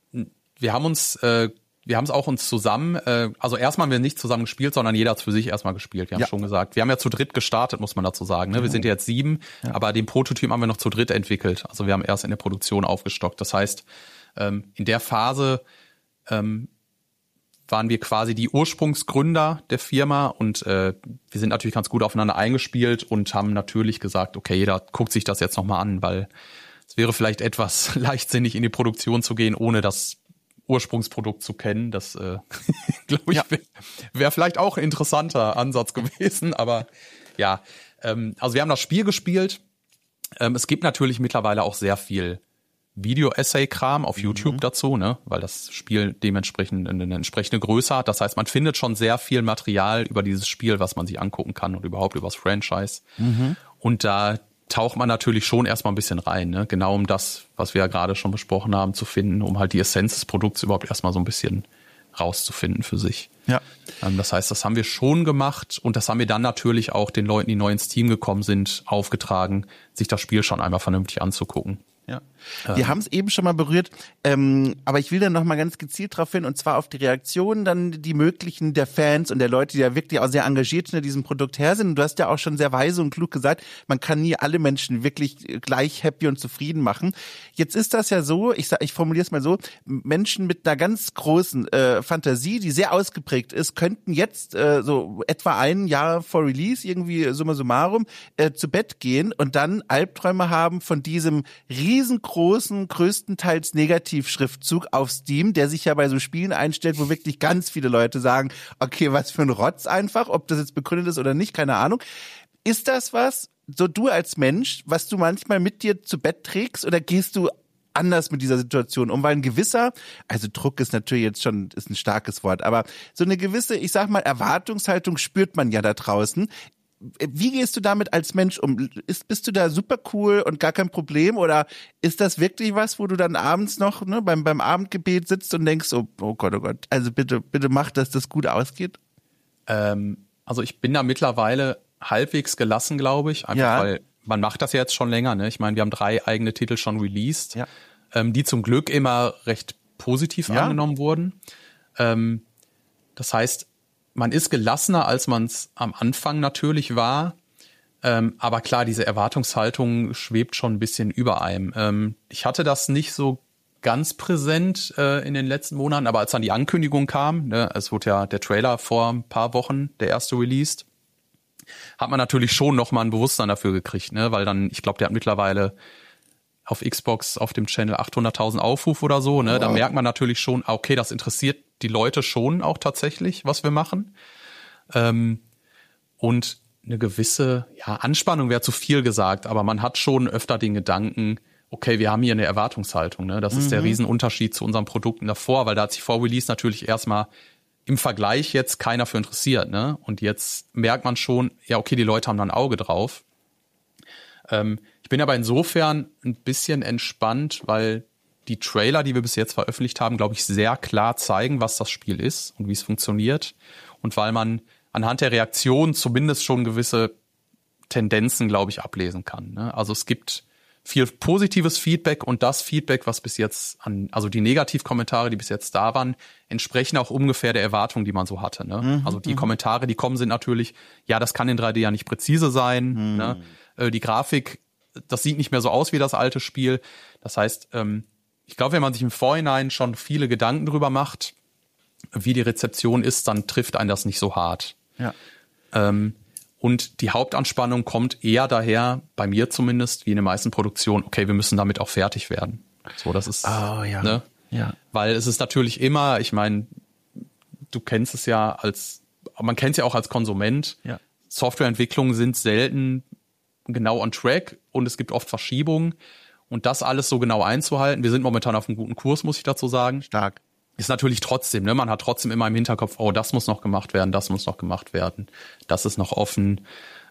auch uns zusammen, also erstmal haben wir nicht zusammen gespielt, sondern jeder hat für sich erstmal gespielt. Wir haben schon gesagt, wir haben ja zu dritt gestartet, muss man dazu sagen. Ne? Wir sind ja jetzt 7, aber den Prototyp haben wir noch zu dritt entwickelt. Also wir haben erst in der Produktion aufgestockt. Das heißt, in der Phase waren wir quasi die Ursprungsgründer der Firma und wir sind natürlich ganz gut aufeinander eingespielt und haben natürlich gesagt, okay, jeder guckt sich das jetzt nochmal an, weil es wäre vielleicht etwas leichtsinnig in die Produktion zu gehen, ohne das Ursprungsprodukt zu kennen. Das, glaube ich, wäre vielleicht auch ein interessanter Ansatz gewesen. Aber ja, also wir haben das Spiel gespielt. Es gibt natürlich mittlerweile auch sehr viel Video-Essay-Kram auf YouTube dazu, ne, weil das Spiel dementsprechend eine entsprechende Größe hat. Das heißt, man findet schon sehr viel Material über dieses Spiel, was man sich angucken kann und überhaupt über das Franchise. Und da taucht man natürlich schon erstmal ein bisschen rein, ne? Genau um das, was wir ja gerade schon besprochen haben, zu finden, um halt die Essenz des Produkts überhaupt erstmal so ein bisschen rauszufinden für sich. Ja. Das heißt, das haben wir schon gemacht und das haben wir dann natürlich auch den Leuten, die neu ins Team gekommen sind, aufgetragen, sich das Spiel schon einmal vernünftig anzugucken. Ja. Wir haben es eben schon mal berührt, aber ich will dann noch mal ganz gezielt drauf hin, und zwar auf die Reaktionen dann die möglichen der Fans und der Leute, die ja wirklich auch sehr engagiert hinter diesem Produkt her sind. Und du hast ja auch schon sehr weise und klug gesagt, man kann nie alle Menschen wirklich gleich happy und zufrieden machen. Jetzt ist das ja so, ich formuliere es mal so, Menschen mit einer ganz großen Fantasie, die sehr ausgeprägt ist, könnten jetzt so etwa ein Jahr vor Release irgendwie summa summarum zu Bett gehen und dann Albträume haben von diesem riesengroßen, größtenteils Negativschriftzug auf Steam, der sich ja bei so Spielen einstellt, wo wirklich ganz viele Leute sagen, okay, was für ein Rotz einfach, ob das jetzt begründet ist oder nicht, keine Ahnung. Ist das was, so du als Mensch, was du manchmal mit dir zu Bett trägst, oder gehst du anders mit dieser Situation um? Weil ein gewisser, also Druck ist natürlich jetzt schon, ist ein starkes Wort, aber so eine gewisse, ich sag mal, Erwartungshaltung spürt man ja da draußen. Wie gehst du damit als Mensch um? Bist du da super cool und gar kein Problem, oder ist das wirklich was, wo du dann abends noch beim Abendgebet sitzt und denkst, oh Gott, also bitte mach, dass das gut ausgeht? Also ich bin da mittlerweile halbwegs gelassen, glaube ich, einfach weil man macht das ja jetzt schon länger. Ne? Ich meine, wir haben 3 eigene Titel schon released, die zum Glück immer recht positiv angenommen wurden. Das heißt, man ist gelassener, als man es am Anfang natürlich war. Aber klar, diese Erwartungshaltung schwebt schon ein bisschen über einem. Ich hatte das nicht so ganz präsent in den letzten Monaten, aber als dann die Ankündigung kam, ne, es wurde ja der Trailer vor ein paar Wochen, der erste released, hat man natürlich schon noch mal ein Bewusstsein dafür gekriegt, ne, weil dann, ich glaube, der hat mittlerweile auf Xbox auf dem Channel 800.000 Aufrufe oder so, ne, da merkt man natürlich schon, okay, das interessiert die Leute schon auch tatsächlich, was wir machen. Und eine gewisse, Anspannung wäre zu viel gesagt, aber man hat schon öfter den Gedanken, okay, wir haben hier eine Erwartungshaltung, ne? Das ist der Riesenunterschied zu unseren Produkten davor, weil da hat sich vor Release natürlich erstmal im Vergleich jetzt keiner für interessiert, ne? Und jetzt merkt man schon, ja, okay, die Leute haben da ein Auge drauf. Ich bin aber insofern ein bisschen entspannt, weil die Trailer, die wir bis jetzt veröffentlicht haben, glaube ich, sehr klar zeigen, was das Spiel ist und wie es funktioniert. Und weil man anhand der Reaktion zumindest schon gewisse Tendenzen, glaube ich, ablesen kann, ne? Also es gibt viel positives Feedback, und das Feedback, was bis jetzt also die Negativkommentare, die bis jetzt da waren, entsprechen auch ungefähr der Erwartung, die man so hatte, ne? Also die Kommentare, die kommen, sind natürlich, ja, das kann in 3D ja nicht präzise sein, ne? Die Grafik, das sieht nicht mehr so aus wie das alte Spiel. Das heißt, ich glaube, wenn man sich im Vorhinein schon viele Gedanken drüber macht, wie die Rezeption ist, dann trifft einen das nicht so hart. Ja. Und die Hauptanspannung kommt eher daher, bei mir zumindest, wie in den meisten Produktionen, okay, wir müssen damit auch fertig werden. So, das ist, ne? Ja. Weil es ist natürlich immer, ich meine, du kennst es ja man kennt es ja auch als Konsument. Ja. Softwareentwicklungen sind selten genau on track und es gibt oft Verschiebungen. Und das alles so genau einzuhalten, wir sind momentan auf einem guten Kurs, muss ich dazu sagen. Stark. Ist natürlich trotzdem, ne? Man hat trotzdem immer im Hinterkopf, oh, das muss noch gemacht werden, das muss noch gemacht werden, das ist noch offen.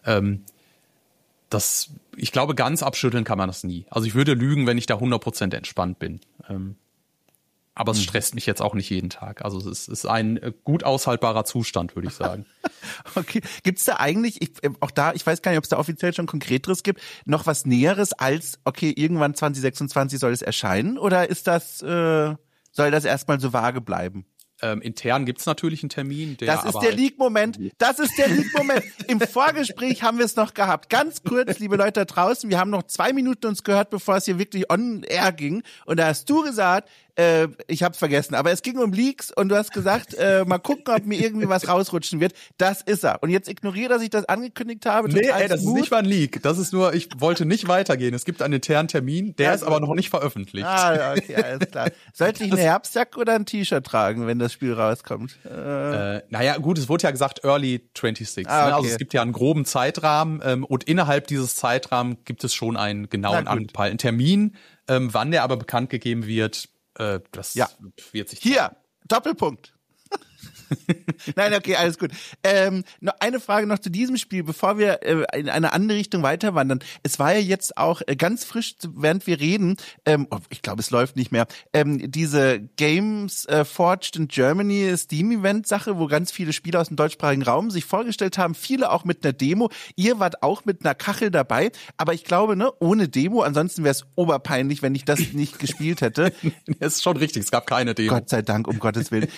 Ich glaube, ganz abschütteln kann man das nie. Also ich würde lügen, wenn ich da 100% entspannt bin. Aber es stresst mich jetzt auch nicht jeden Tag. Also es ist ein gut aushaltbarer Zustand, würde ich sagen. Okay. Gibt's da eigentlich, ich weiß gar nicht, ob es da offiziell schon Konkreteres gibt, noch was Näheres als, okay, irgendwann 2026 soll es erscheinen? Oder ist das, soll das erstmal so vage bleiben? Intern gibt's natürlich einen Termin. Das ist der Leak-Moment. Das ist der Leak-Moment. Im Vorgespräch haben wir es noch gehabt. Ganz kurz, liebe Leute da draußen, wir haben noch 2 Minuten uns gehört, bevor es hier wirklich on air ging. Und da hast du gesagt, ich hab's vergessen, aber es ging um Leaks und du hast gesagt, mal gucken, ob mir irgendwie was rausrutschen wird. Das ist er. Und jetzt ignoriere, dass ich das angekündigt habe. Nee, das ist nicht mal ein Leak. Das ist nur, ich wollte nicht weitergehen. Es gibt einen internen Termin, der ist aber noch nicht veröffentlicht. Ah, okay, alles klar. Sollte ich eine Herbstjacke oder ein T-Shirt tragen, wenn das Spiel rauskommt? Naja, gut, es wurde ja gesagt Early 26. Okay. Ne? Also es gibt ja einen groben Zeitrahmen und innerhalb dieses Zeitrahmens gibt es schon einen genauen angepeilten Termin. Wann der aber bekannt gegeben wird, das wird sich hier, Doppelpunkt. Nein, okay, alles gut. Noch eine Frage noch zu diesem Spiel, bevor wir in eine andere Richtung weiter wandern. Es war ja jetzt auch ganz frisch, während wir reden, ich glaube, es läuft nicht mehr, diese Games Forged in Germany Steam-Event-Sache, wo ganz viele Spieler aus dem deutschsprachigen Raum sich vorgestellt haben, viele auch mit einer Demo. Ihr wart auch mit einer Kachel dabei, aber ich glaube, ne, ohne Demo, ansonsten wäre es oberpeinlich, wenn ich das nicht gespielt hätte. Das ist schon richtig, es gab keine Demo. Gott sei Dank, um Gottes Willen.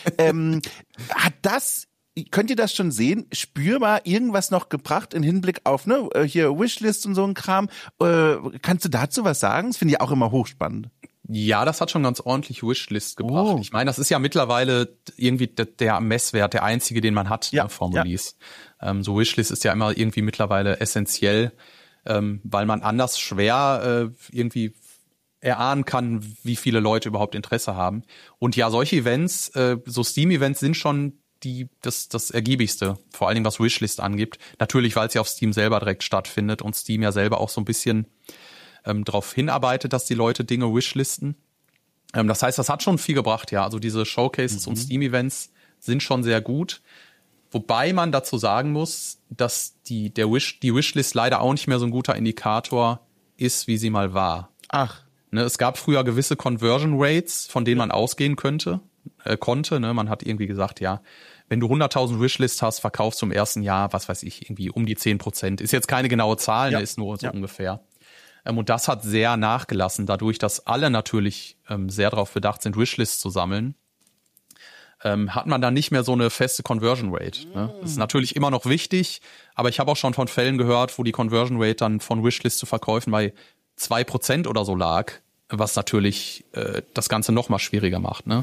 Könnt ihr das schon sehen, spürbar irgendwas noch gebracht im Hinblick auf hier Wishlist und so ein Kram? Kannst du dazu was sagen? Das finde ich auch immer hochspannend. Ja, das hat schon ganz ordentlich Wishlist gebracht. Ich meine, das ist ja mittlerweile irgendwie der Messwert, der einzige, den man hat, vom Release. So Wishlist ist ja immer irgendwie mittlerweile essentiell, weil man anders schwer irgendwie erahnen kann, wie viele Leute überhaupt Interesse haben. Und ja, solche Events, so Steam-Events sind schon das Ergiebigste, vor allen Dingen was Wishlist angibt. Natürlich, weil es ja auf Steam selber direkt stattfindet und Steam ja selber auch so ein bisschen darauf hinarbeitet, dass die Leute Dinge wishlisten. Das heißt, das hat schon viel gebracht, ja. Also diese Showcases und Steam-Events sind schon sehr gut. Wobei man dazu sagen muss, dass die Wishlist leider auch nicht mehr so ein guter Indikator ist, wie sie mal war. Ach. Ne, es gab früher gewisse Conversion Rates, von denen man ausgehen konnte. Man hat irgendwie gesagt, ja, wenn du 100.000 Wishlist hast, verkaufst du im ersten Jahr, was weiß ich, irgendwie um die 10%. Ist jetzt keine genaue Zahl, ist nur so ungefähr. Und das hat sehr nachgelassen, dadurch, dass alle natürlich sehr darauf bedacht sind, Wishlists zu sammeln, hat man dann nicht mehr so eine feste Conversion Rate. Ne? Das ist natürlich immer noch wichtig, aber ich habe auch schon von Fällen gehört, wo die Conversion Rate dann von Wishlist zu Verkäufen bei 2% oder so lag, was natürlich das Ganze noch mal schwieriger macht. Ne?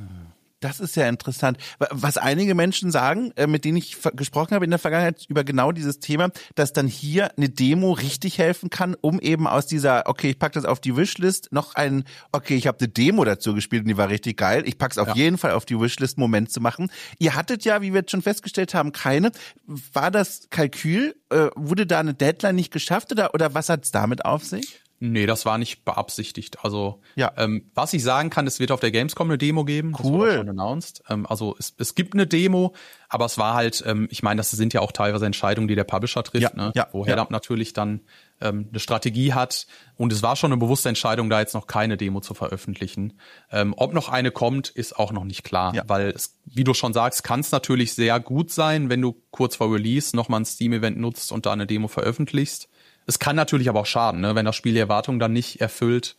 Das ist ja interessant. Was einige Menschen sagen, mit denen ich gesprochen habe in der Vergangenheit über genau dieses Thema, dass dann hier eine Demo richtig helfen kann, um eben aus dieser, okay, ich pack das auf die Wishlist, noch ich habe eine Demo dazu gespielt und die war richtig geil, ich pack's auf jeden Fall auf die Wishlist, Moment zu machen. Ihr hattet ja, wie wir jetzt schon festgestellt haben, keine. War das Kalkül? Wurde da eine Deadline nicht geschafft oder was hat's damit auf sich? Nee, das war nicht beabsichtigt. Also, was ich sagen kann, es wird auf der Gamescom eine Demo geben. Das wurde schon announced. Also, es gibt eine Demo, aber es war halt, ich meine, das sind ja auch teilweise Entscheidungen, die der Publisher trifft, wo Headup natürlich dann eine Strategie hat. Und es war schon eine bewusste Entscheidung, da jetzt noch keine Demo zu veröffentlichen. Ob noch eine kommt, ist auch noch nicht klar. Ja. Weil, wie du schon sagst, kann es natürlich sehr gut sein, wenn du kurz vor Release nochmal ein Steam-Event nutzt und da eine Demo veröffentlichst. Es kann natürlich aber auch schaden, ne? Wenn das Spiel die Erwartungen dann nicht erfüllt,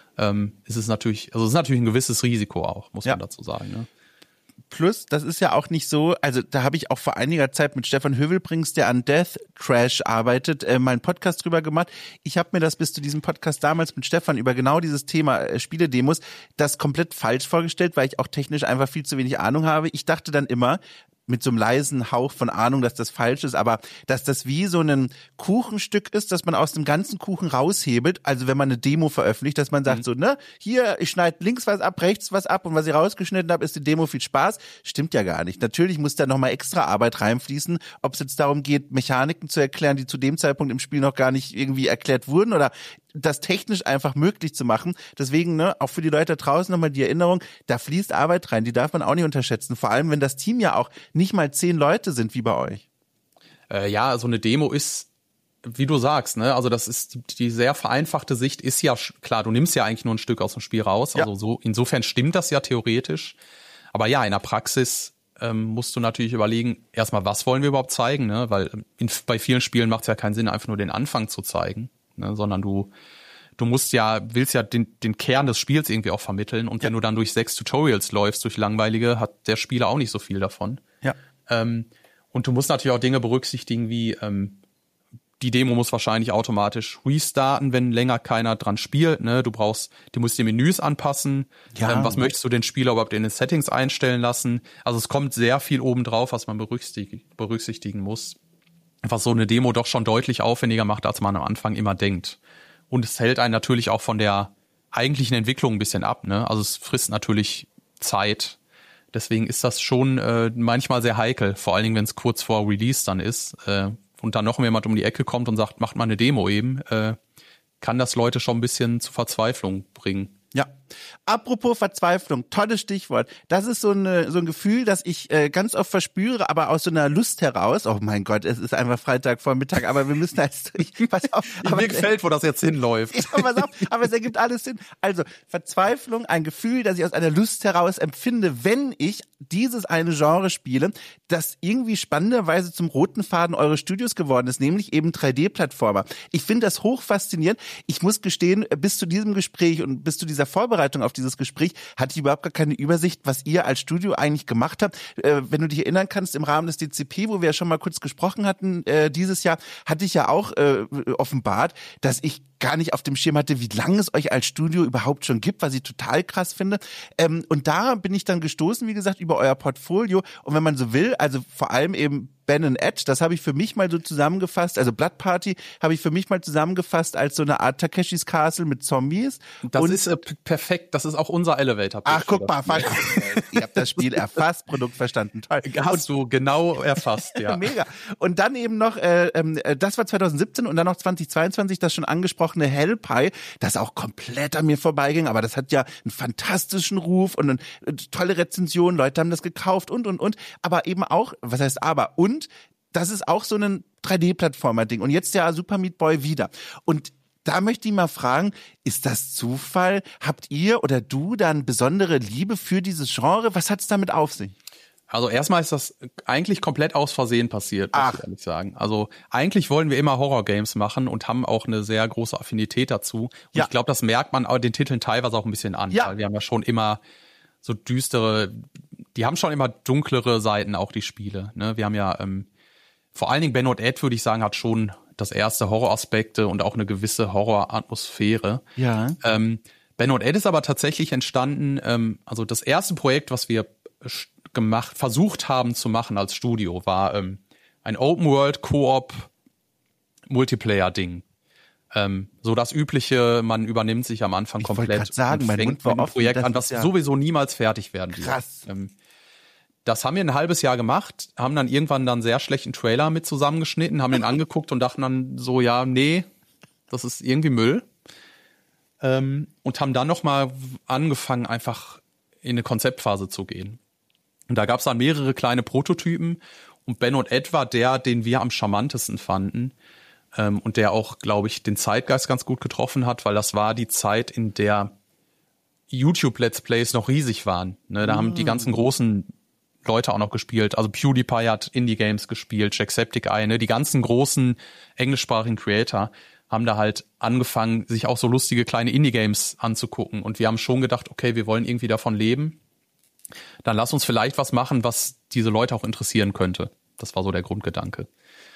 ist es natürlich ein gewisses Risiko auch, muss man dazu sagen. Ne? Plus, das ist ja auch nicht so, also da habe ich auch vor einiger Zeit mit Stefan Hövelbrings, der an Death Trash arbeitet, mal einen Podcast drüber gemacht. Ich habe mir das bis zu diesem Podcast damals mit Stefan über genau dieses Thema Spiele-Demos das komplett falsch vorgestellt, weil ich auch technisch einfach viel zu wenig Ahnung habe. Ich dachte dann immer, mit so einem leisen Hauch von Ahnung, dass das falsch ist, aber dass das wie so ein Kuchenstück ist, dass man aus dem ganzen Kuchen raushebelt, also wenn man eine Demo veröffentlicht, dass man sagt so, ne, hier, ich schneide links was ab, rechts was ab und was ich rausgeschnitten habe, ist die Demo, viel Spaß. Stimmt ja gar nicht. Natürlich muss da nochmal extra Arbeit reinfließen, ob es jetzt darum geht, Mechaniken zu erklären, die zu dem Zeitpunkt im Spiel noch gar nicht irgendwie erklärt wurden oder das technisch einfach möglich zu machen. Deswegen, ne, auch für die Leute da draußen nochmal die Erinnerung, da fließt Arbeit rein, die darf man auch nicht unterschätzen. Vor allem, wenn das Team ja auch nicht mal 10 Leute sind, wie bei euch. Ja, so eine Demo ist, wie du sagst, ne, also das ist die sehr vereinfachte Sicht ist ja klar, du nimmst ja eigentlich nur ein Stück aus dem Spiel raus, also so insofern stimmt das ja theoretisch. Aber ja, in der Praxis musst du natürlich überlegen, erstmal, was wollen wir überhaupt zeigen, ne, weil bei vielen Spielen macht es ja keinen Sinn, einfach nur den Anfang zu zeigen. Ne, sondern du willst ja den Kern des Spiels irgendwie auch vermitteln und wenn du dann durch 6 Tutorials läufst, durch langweilige, hat der Spieler auch nicht so viel davon. Ja. Und du musst natürlich auch Dinge berücksichtigen wie die Demo muss wahrscheinlich automatisch restarten, wenn länger keiner dran spielt. Ne? Du musst die Menüs anpassen. Ja. Was möchtest du den Spieler überhaupt in den Settings einstellen lassen? Also es kommt sehr viel obendrauf, was man berücksichtigen muss. Was so eine Demo doch schon deutlich aufwendiger macht, als man am Anfang immer denkt. Und es hält einen natürlich auch von der eigentlichen Entwicklung ein bisschen ab. Ne? Also es frisst natürlich Zeit. Deswegen ist das schon manchmal sehr heikel, vor allen Dingen, wenn es kurz vor Release dann ist und dann noch jemand um die Ecke kommt und sagt, macht mal eine Demo eben, kann das Leute schon ein bisschen zur Verzweiflung bringen. Ja, Apropos Verzweiflung, tolles Stichwort. Das ist so ein Gefühl, das ich ganz oft verspüre, aber aus so einer Lust heraus. Oh mein Gott, es ist einfach Freitagvormittag, aber wir müssen pass auf. Mir gefällt, wo das jetzt hinläuft. Ja, pass auf, aber es ergibt alles Sinn. Also Verzweiflung, ein Gefühl, das ich aus einer Lust heraus empfinde, wenn ich dieses eine Genre spiele, das irgendwie spannenderweise zum roten Faden eures Studios geworden ist, nämlich eben 3D-Plattformer. Ich finde das hoch faszinierend. Ich muss gestehen, bis zu diesem Gespräch und bis zu dieser Vorbereitung auf dieses Gespräch hatte ich überhaupt gar keine Übersicht, was ihr als Studio eigentlich gemacht habt. Wenn du dich erinnern kannst, im Rahmen des DCP, wo wir ja schon mal kurz gesprochen hatten, dieses Jahr, hatte ich ja auch offenbart, dass ich gar nicht auf dem Schirm hatte, wie lange es euch als Studio überhaupt schon gibt, was ich total krass finde. Und da bin ich dann gestoßen, wie gesagt, über euer Portfolio. Und wenn man so will, also vor allem eben Ben & Ed, das habe ich für mich mal so zusammengefasst, also Blood Party habe ich für mich mal zusammengefasst als so eine Art Takeshis Castle mit Zombies. Das ist perfekt, das ist auch unser Elevator. Ach, guck mal, ihr habt das Spiel erfasst, Produkt verstanden, toll. Hast du genau erfasst, ja. Mega. Und dann eben noch, das war 2017 und dann noch 2022 das schon angesprochene Hellpie, das auch komplett an mir vorbeiging, aber das hat ja einen fantastischen Ruf und eine tolle Rezension, Leute haben das gekauft und. Aber eben auch, was heißt aber, und das ist auch so ein 3D-Plattformer-Ding. Und jetzt ja Super Meat Boy wieder. Und da möchte ich mal fragen, ist das Zufall? Habt ihr oder du dann besondere Liebe für dieses Genre? Was hat's damit auf sich? Also erstmal ist das eigentlich komplett aus Versehen passiert, muss ich ehrlich sagen. Also eigentlich wollen wir immer Horror-Games machen und haben auch eine sehr große Affinität dazu. Und ich glaube, das merkt man den Titeln teilweise auch ein bisschen an. Weil wir haben ja schon immer so die haben schon immer dunklere Seiten, auch die Spiele. Ne? Wir haben ja vor allen Dingen Ben & Ed, würde ich sagen, hat schon das erste Horroraspekte und auch eine gewisse Horroratmosphäre. Ja. Ben & Ed ist aber tatsächlich entstanden, also das erste Projekt, was wir versucht haben zu machen als Studio, war ein Open-World-Koop-Multiplayer-Ding. So das Übliche, man übernimmt sich am Anfang komplett und fängt mit einem Projekt an, was sowieso niemals fertig werden wird. Krass. Das haben wir ein halbes Jahr gemacht, haben dann irgendwann dann sehr schlechten Trailer mit zusammengeschnitten, haben den angeguckt und dachten dann so, ja, nee, das ist irgendwie Müll. Und haben dann nochmal angefangen, einfach in eine Konzeptphase zu gehen. Und da gab es dann mehrere kleine Prototypen und Ben & Ed war der, den wir am charmantesten fanden. Und der auch, glaube ich, den Zeitgeist ganz gut getroffen hat, weil das war die Zeit, in der YouTube-Let's Plays noch riesig waren. Ne, da haben die ganzen großen Leute auch noch gespielt. Also PewDiePie hat Indie-Games gespielt, Jacksepticeye, ne, die ganzen großen englischsprachigen Creator haben da halt angefangen, sich auch so lustige kleine Indie-Games anzugucken. Und wir haben schon gedacht, okay, wir wollen irgendwie davon leben. Dann lass uns vielleicht was machen, was diese Leute auch interessieren könnte. Das war so der Grundgedanke.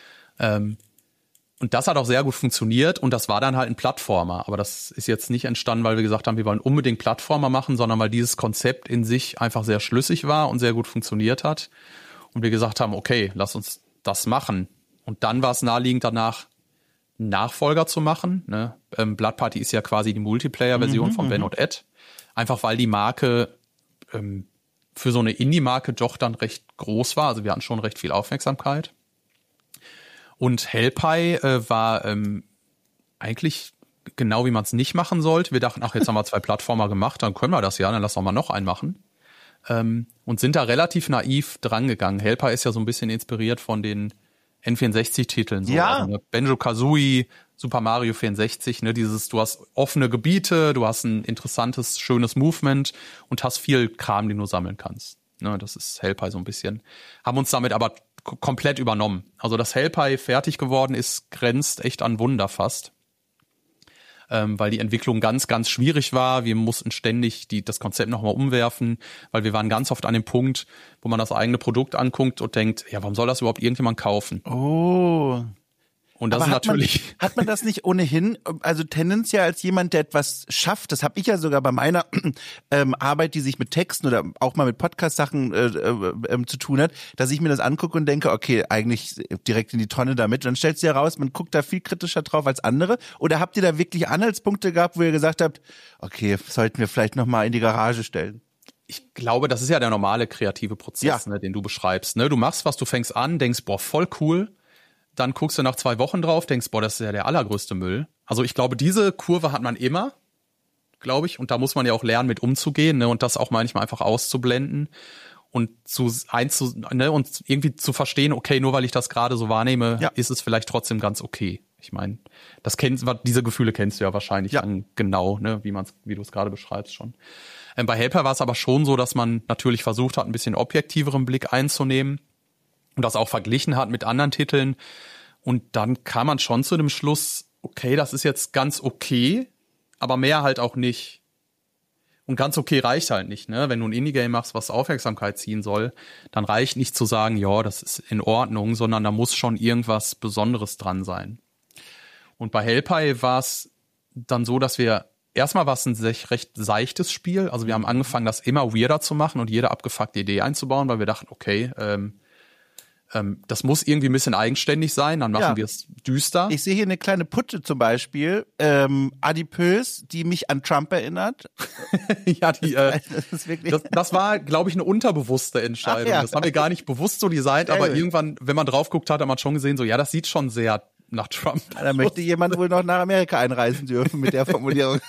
Und das hat auch sehr gut funktioniert und das war dann halt ein Plattformer. Aber das ist jetzt nicht entstanden, weil wir gesagt haben, wir wollen unbedingt Plattformer machen, sondern weil dieses Konzept in sich einfach sehr schlüssig war und sehr gut funktioniert hat. Und wir gesagt haben, okay, lass uns das machen. Und dann war es naheliegend danach, einen Nachfolger zu machen. Ne? Blood Party ist ja quasi die Multiplayer-Version von Ben & Ed. Einfach weil die Marke für so eine Indie-Marke doch dann recht groß war. Also wir hatten schon recht viel Aufmerksamkeit. Und Hellpie war eigentlich genau, wie man es nicht machen sollte. Wir dachten, ach, jetzt haben wir 2 Plattformer gemacht, dann können wir das ja, dann lass doch mal noch einen machen. Und sind da relativ naiv drangegangen. Hellpie ist ja so ein bisschen inspiriert von den N64-Titeln. So. Ja. Also, ne? Banjo-Kazooie, Super Mario 64, ne, du hast offene Gebiete, du hast ein interessantes, schönes Movement und hast viel Kram, den du sammeln kannst. Ne, das ist Hellpie so ein bisschen. Haben uns damit aber komplett übernommen. Also, dass Hellpie fertig geworden ist, grenzt echt an Wunder fast. Weil die Entwicklung ganz, ganz schwierig war. Wir mussten ständig das Konzept nochmal umwerfen, weil wir waren ganz oft an dem Punkt, wo man das eigene Produkt anguckt und denkt, ja, warum soll das überhaupt irgendjemand kaufen? Oh. Und das ist natürlich. Hat man das nicht ohnehin, also tendenziell als jemand, der etwas schafft, das habe ich ja sogar bei meiner Arbeit, die sich mit Texten oder auch mal mit Podcast-Sachen zu tun hat, dass ich mir das angucke und denke, okay, eigentlich direkt in die Tonne damit. Dann stellt sich heraus, man guckt da viel kritischer drauf als andere. Oder habt ihr da wirklich Anhaltspunkte gehabt, wo ihr gesagt habt, okay, sollten wir vielleicht nochmal in die Garage stellen? Ich glaube, das ist ja der normale kreative Prozess, ne, den du beschreibst. Ne? Du machst was, du fängst an, denkst, boah, voll cool. Dann guckst du nach 2 Wochen drauf, denkst, boah, das ist ja der allergrößte Müll. Also ich glaube, diese Kurve hat man immer. glaube ich. Und da muss man ja auch lernen, mit umzugehen, ne? Und das auch manchmal einfach auszublenden und und irgendwie zu verstehen, okay, nur weil ich das gerade so wahrnehme, ist es vielleicht trotzdem ganz okay. Ich meine, diese Gefühle kennst du ja wahrscheinlich dann genau, ne, wie du es gerade beschreibst schon. Bei Helper war es aber schon so, dass man natürlich versucht hat, ein bisschen objektiveren Blick einzunehmen und das auch verglichen hat mit anderen Titeln. Und dann kam man schon zu dem Schluss, okay, das ist jetzt ganz okay, aber mehr halt auch nicht. Und ganz okay reicht halt nicht, ne? Wenn du ein Indie-Game machst, was Aufmerksamkeit ziehen soll, dann reicht nicht zu sagen, ja, das ist in Ordnung, sondern da muss schon irgendwas Besonderes dran sein. Und bei Hellpie war es dann so, dass erstmal war es ein recht seichtes Spiel. Also wir haben angefangen, das immer weirder zu machen und jede abgefuckte Idee einzubauen, weil wir dachten, okay, das muss irgendwie ein bisschen eigenständig sein, dann machen wir es düster. Ich sehe hier eine kleine Putte zum Beispiel, adipös, die mich an Trump erinnert. Ja, das war, glaube ich, eine unterbewusste Entscheidung. Das haben wir gar nicht bewusst so designt, aber irgendwann, wenn man drauf guckt hat man schon gesehen, so, ja, das sieht schon sehr nach Trump. Da möchte jemand wohl noch nach Amerika einreisen dürfen mit der Formulierung.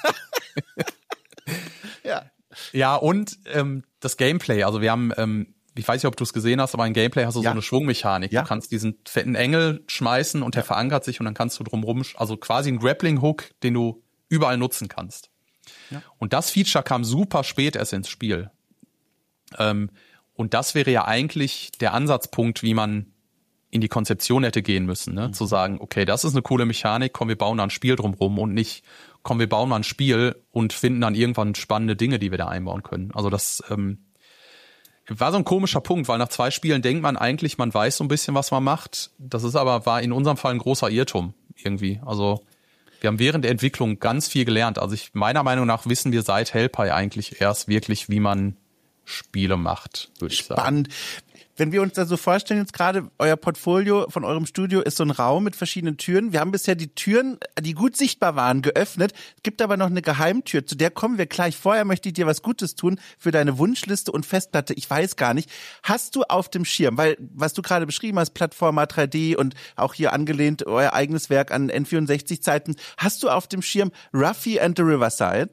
Ja, und das Gameplay, also wir haben ich weiß nicht, ob du es gesehen hast, aber im Gameplay hast du so eine Schwungmechanik. Du kannst diesen fetten Engel schmeißen und der verankert sich und dann kannst du drumrum, also quasi ein Grappling-Hook, den du überall nutzen kannst. Ja. Und das Feature kam super spät erst ins Spiel. Und das wäre ja eigentlich der Ansatzpunkt, wie man in die Konzeption hätte gehen müssen, ne? Zu sagen, okay, das ist eine coole Mechanik, komm, wir bauen da ein Spiel drumrum und nicht, komm, wir bauen mal ein Spiel und finden dann irgendwann spannende Dinge, die wir da einbauen können. Also das war so ein komischer Punkt, weil nach 2 Spielen denkt man eigentlich, man weiß so ein bisschen, was man macht. War in unserem Fall ein großer Irrtum irgendwie. Also wir haben während der Entwicklung ganz viel gelernt. Also meiner Meinung nach wissen wir seit Hellpie eigentlich erst wirklich, wie man Spiele macht, würde ich sagen. Spannend. Wenn wir uns da so vorstellen, jetzt gerade euer Portfolio von eurem Studio ist so ein Raum mit verschiedenen Türen. Wir haben bisher die Türen, die gut sichtbar waren, geöffnet. Es gibt aber noch eine Geheimtür, zu der kommen wir gleich. Vorher möchte ich dir was Gutes tun für deine Wunschliste und Festplatte. Ich weiß gar nicht. Hast du auf dem Schirm, weil was du gerade beschrieben hast, Plattformer 3D und auch hier angelehnt euer eigenes Werk an N64-Zeiten, hast du auf dem Schirm Ruffy and the Riverside?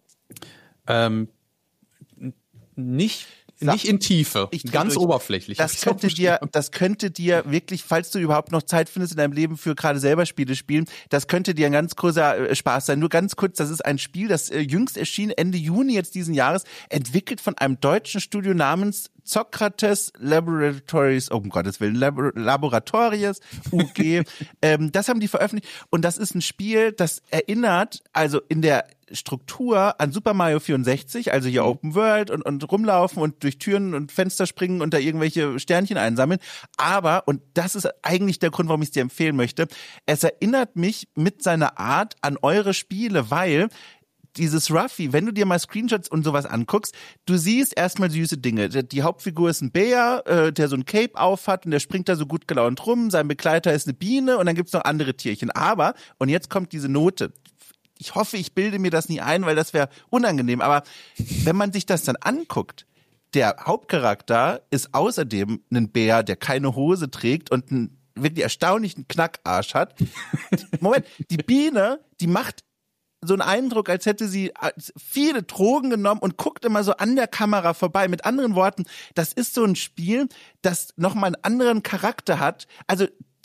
Nicht in Tiefe, ganz oberflächlich. Das könnte dir wirklich, falls du überhaupt noch Zeit findest in deinem Leben für gerade selber Spiele spielen, das könnte dir ein ganz großer Spaß sein. Nur ganz kurz, das ist ein Spiel, das jüngst erschien, Ende Juni jetzt diesen Jahres, entwickelt von einem deutschen Studio namens Socrates Laboratories, um Gottes Willen, Laboratories UG. Das haben die veröffentlicht und das ist ein Spiel, das erinnert, also in der Struktur an Super Mario 64, also hier Open World und rumlaufen und durch Türen und Fenster springen und da irgendwelche Sternchen einsammeln. Aber, und das ist eigentlich der Grund, warum ich es dir empfehlen möchte, es erinnert mich mit seiner Art an eure Spiele, weil dieses Ruffy, wenn du dir mal Screenshots und sowas anguckst, du siehst erstmal süße Dinge. Die Hauptfigur ist ein Bär, der so ein Cape aufhat und der springt da so gut gelaunt rum. Sein Begleiter ist eine Biene und dann gibt's noch andere Tierchen. Aber, und jetzt kommt diese Note. Ich hoffe, ich bilde mir das nie ein, weil das wäre unangenehm. Aber wenn man sich das dann anguckt, der Hauptcharakter ist außerdem ein Bär, der keine Hose trägt und einen wirklich erstaunlichen Knackarsch hat. Moment, die Biene, die macht so einen Eindruck, als hätte sie viele Drogen genommen und guckt immer so an der Kamera vorbei. Mit anderen Worten, das ist so ein Spiel, das nochmal einen anderen Charakter hat. Also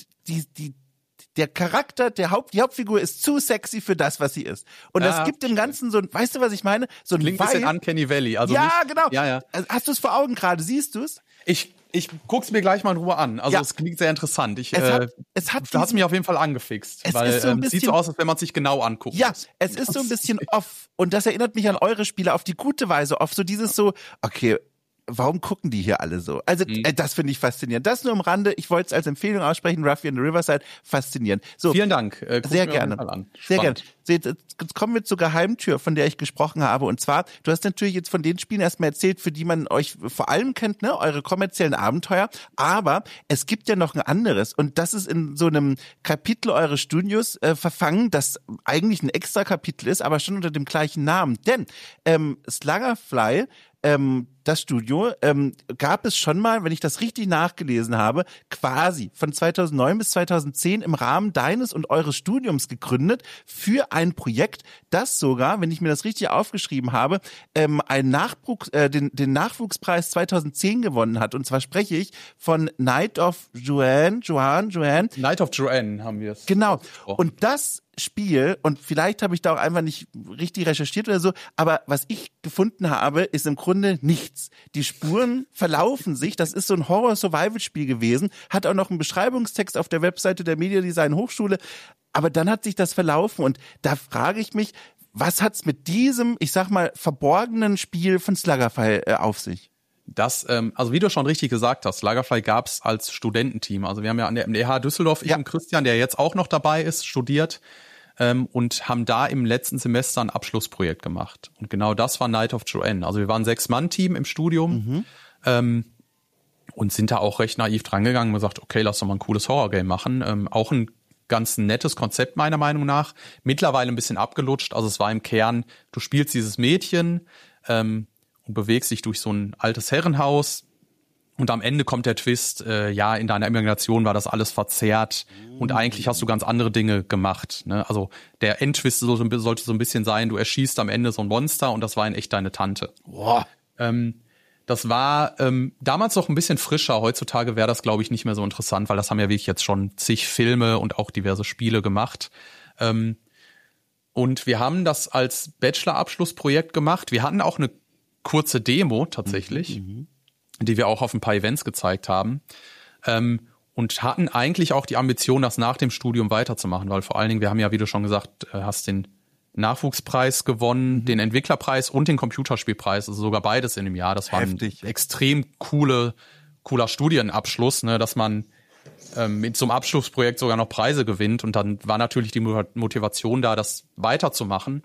der Charakter, die Hauptfigur ist zu sexy für das, was sie ist. Und das gibt dem Ganzen so ein, weißt du, was ich meine? So ein Klingt ein bisschen Uncanny Valley. Also ja, nicht, genau. Ja. Also hast du es vor Augen gerade? Siehst du es? Ich guck's mir gleich mal in Ruhe an. Also es klingt sehr interessant. Du hast mich auf jeden Fall angefixt, weil es sieht so aus, als wenn man es sich genau anguckt. Ja, es ist so ein bisschen off. Und das erinnert mich an eure Spiele auf die gute Weise off. So dieses so, okay, warum gucken die hier alle so? Also das finde ich faszinierend. Das nur am Rande. Ich wollte es als Empfehlung aussprechen. Ruffy and the Riverside, faszinierend. So, vielen Dank. Sehr gerne. Sehr gerne. Jetzt kommen wir zur Geheimtür, von der ich gesprochen habe. Und zwar, du hast natürlich jetzt von den Spielen erstmal erzählt, für die man euch vor allem kennt, ne, eure kommerziellen Abenteuer. Aber es gibt ja noch ein anderes. Und das ist in so einem Kapitel eures Studios verfangen, das eigentlich ein extra Kapitel ist, aber schon unter dem gleichen Namen. Denn Sluggerfly, das Studio gab es schon mal, wenn ich das richtig nachgelesen habe, quasi von 2009 bis 2010 im Rahmen deines und eures Studiums gegründet für ein Projekt, das sogar, wenn ich mir das richtig aufgeschrieben habe, den Nachwuchspreis 2010 gewonnen hat. Und zwar spreche ich von Night of Joanne. Night of Joanne haben wir es. Genau. Und das Spiel, und vielleicht habe ich da auch einfach nicht richtig recherchiert oder so, aber was ich gefunden habe, ist im Grunde nichts. Die Spuren verlaufen sich, das ist so ein Horror-Survival-Spiel gewesen, hat auch noch einen Beschreibungstext auf der Webseite der Media Design Hochschule, aber dann hat sich das verlaufen und da frage ich mich, was hat's mit diesem, ich sag mal, verborgenen Spiel von Sluggerfly auf sich? Das, also wie du schon richtig gesagt hast, Sluggerfly gab's als Studententeam. Also wir haben ja an der MDH Düsseldorf, ich und Christian, der jetzt auch noch dabei ist, studiert und haben da im letzten Semester ein Abschlussprojekt gemacht. Und genau das war Night of Joanne. Also wir waren ein 6-Mann-Team im Studium und sind da auch recht naiv drangegangen und gesagt, okay, lass doch mal ein cooles Horror-Game machen. Auch ein ganz nettes Konzept meiner Meinung nach. Mittlerweile ein bisschen abgelutscht. Also es war im Kern, du spielst dieses Mädchen, und bewegst dich durch so ein altes Herrenhaus und am Ende kommt der Twist, in deiner Imagination war das alles verzerrt und eigentlich hast du ganz andere Dinge gemacht. Ne? Also der Endtwist sollte so ein bisschen sein, du erschießt am Ende so ein Monster und das war in echt deine Tante. Boah. Das war damals noch ein bisschen frischer, heutzutage wäre das, glaube ich, nicht mehr so interessant, weil das haben ja wirklich jetzt schon zig Filme und auch diverse Spiele gemacht. Und wir haben das als Bachelor-Abschlussprojekt gemacht. Wir hatten auch eine kurze Demo tatsächlich, die wir auch auf ein paar Events gezeigt haben und hatten eigentlich auch die Ambition, das nach dem Studium weiterzumachen, weil vor allen Dingen, wir haben ja, wie du schon gesagt hast, den Nachwuchspreis gewonnen, den Entwicklerpreis und den Computerspielpreis, also sogar beides in dem Jahr. Das war ein extrem cooler Studienabschluss, ne, dass man mit so einem Abschlussprojekt sogar noch Preise gewinnt und dann war natürlich die Motivation da, das weiterzumachen.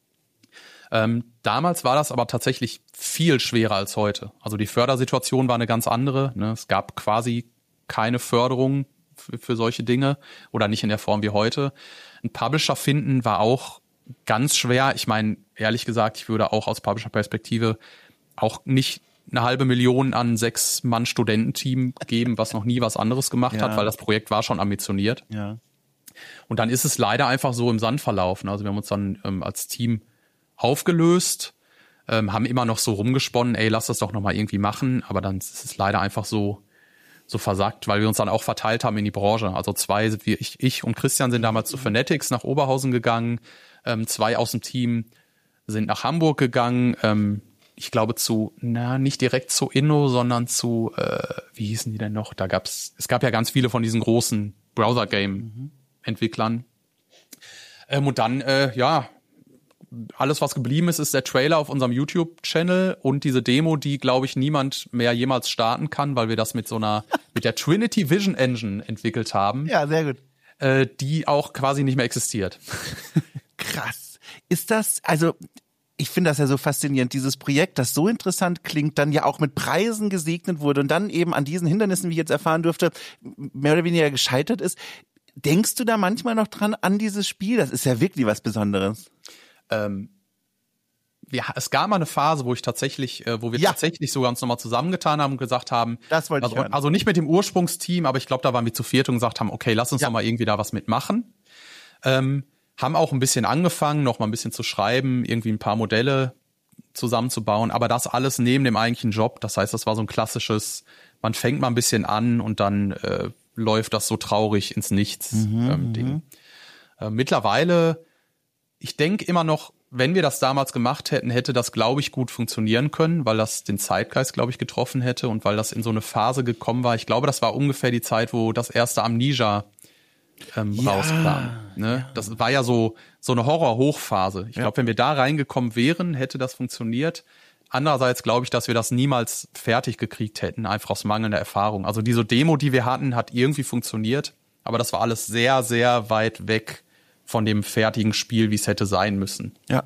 Damals war das aber tatsächlich viel schwerer als heute. Also die Fördersituation war eine ganz andere. Ne? Es gab quasi keine Förderung für solche Dinge oder nicht in der Form wie heute. Ein Publisher finden war auch ganz schwer. Ich meine, ehrlich gesagt, ich würde auch aus Publisher-Perspektive auch nicht 500.000 an 6-Mann-Studententeam geben, was noch nie was anderes gemacht hat, weil das Projekt war schon ambitioniert. Ja. Und dann ist es leider einfach so im Sand verlaufen. Also wir haben uns dann als Team aufgelöst, haben immer noch so rumgesponnen, ey, lass das doch nochmal irgendwie machen, aber dann ist es leider einfach so versackt, weil wir uns dann auch verteilt haben in die Branche. Also ich und Christian sind damals zu Fanatics nach Oberhausen gegangen, 2 aus dem Team sind nach Hamburg gegangen, ich glaube nicht direkt zu Inno, sondern zu, wie hießen die denn noch? Es gab ja ganz viele von diesen großen Browser-Game-Entwicklern. Und dann, alles, was geblieben ist, ist der Trailer auf unserem YouTube-Channel und diese Demo, die, glaube ich, niemand mehr jemals starten kann, weil wir das mit der Trinity Vision Engine entwickelt haben. Ja, sehr gut. Die auch quasi nicht mehr existiert. Krass. Ist das, also ich finde das ja so faszinierend, dieses Projekt, das so interessant klingt, dann ja auch mit Preisen gesegnet wurde und dann eben an diesen Hindernissen, wie ich jetzt erfahren durfte, mehr oder weniger gescheitert ist. Denkst du da manchmal noch dran an dieses Spiel? Das ist ja wirklich was Besonderes. Es gab mal eine Phase, wo wir tatsächlich sogar uns nochmal zusammengetan haben und gesagt haben, das wollte ich hören. Also nicht mit dem Ursprungsteam, aber ich glaube, da waren wir zu viert und gesagt haben, okay, lass uns doch mal irgendwie da was mitmachen. Haben auch ein bisschen angefangen, noch mal ein bisschen zu schreiben, irgendwie ein paar Modelle zusammenzubauen, aber das alles neben dem eigentlichen Job. Das heißt, das war so ein klassisches, man fängt mal ein bisschen an und dann läuft das so traurig ins Nichts Ding. Mittlerweile, ich denke immer noch, wenn wir das damals gemacht hätten, hätte das, glaube ich, gut funktionieren können, weil das den Zeitgeist, glaube ich, getroffen hätte und weil das in so eine Phase gekommen war. Ich glaube, das war ungefähr die Zeit, wo das erste Amnesia rauskam. Ne? Ja. Das war ja so eine Horror-Hochphase. Ich glaube, wenn wir da reingekommen wären, hätte das funktioniert. Andererseits glaube ich, dass wir das niemals fertig gekriegt hätten, einfach aus mangelnder Erfahrung. Also diese Demo, die wir hatten, hat irgendwie funktioniert, aber das war alles sehr, sehr weit weg von dem fertigen Spiel, wie es hätte sein müssen. Ja.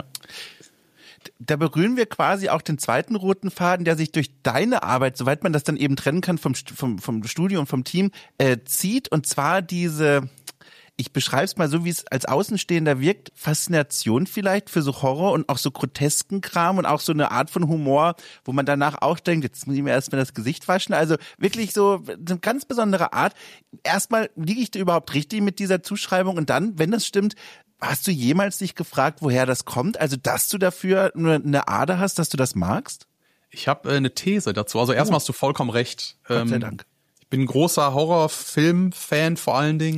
Da berühren wir quasi auch den zweiten roten Faden, der sich durch deine Arbeit, soweit man das dann eben trennen kann vom Studio und vom Team, zieht. Und zwar diese, ich beschreibe es mal so, wie es als Außenstehender wirkt, Faszination vielleicht für so Horror und auch so grotesken Kram und auch so eine Art von Humor, wo man danach auch denkt, jetzt muss ich mir erstmal das Gesicht waschen. Also wirklich so eine ganz besondere Art. Erstmal, liege ich da überhaupt richtig mit dieser Zuschreibung? Und dann, wenn das stimmt, hast du jemals dich gefragt, woher das kommt? Also, dass du dafür eine Ader hast, dass du das magst? Ich habe eine These dazu. Also erstmal hast du vollkommen recht. Gott sei Dank. Ich bin ein großer Horrorfilm-Fan vor allen Dingen.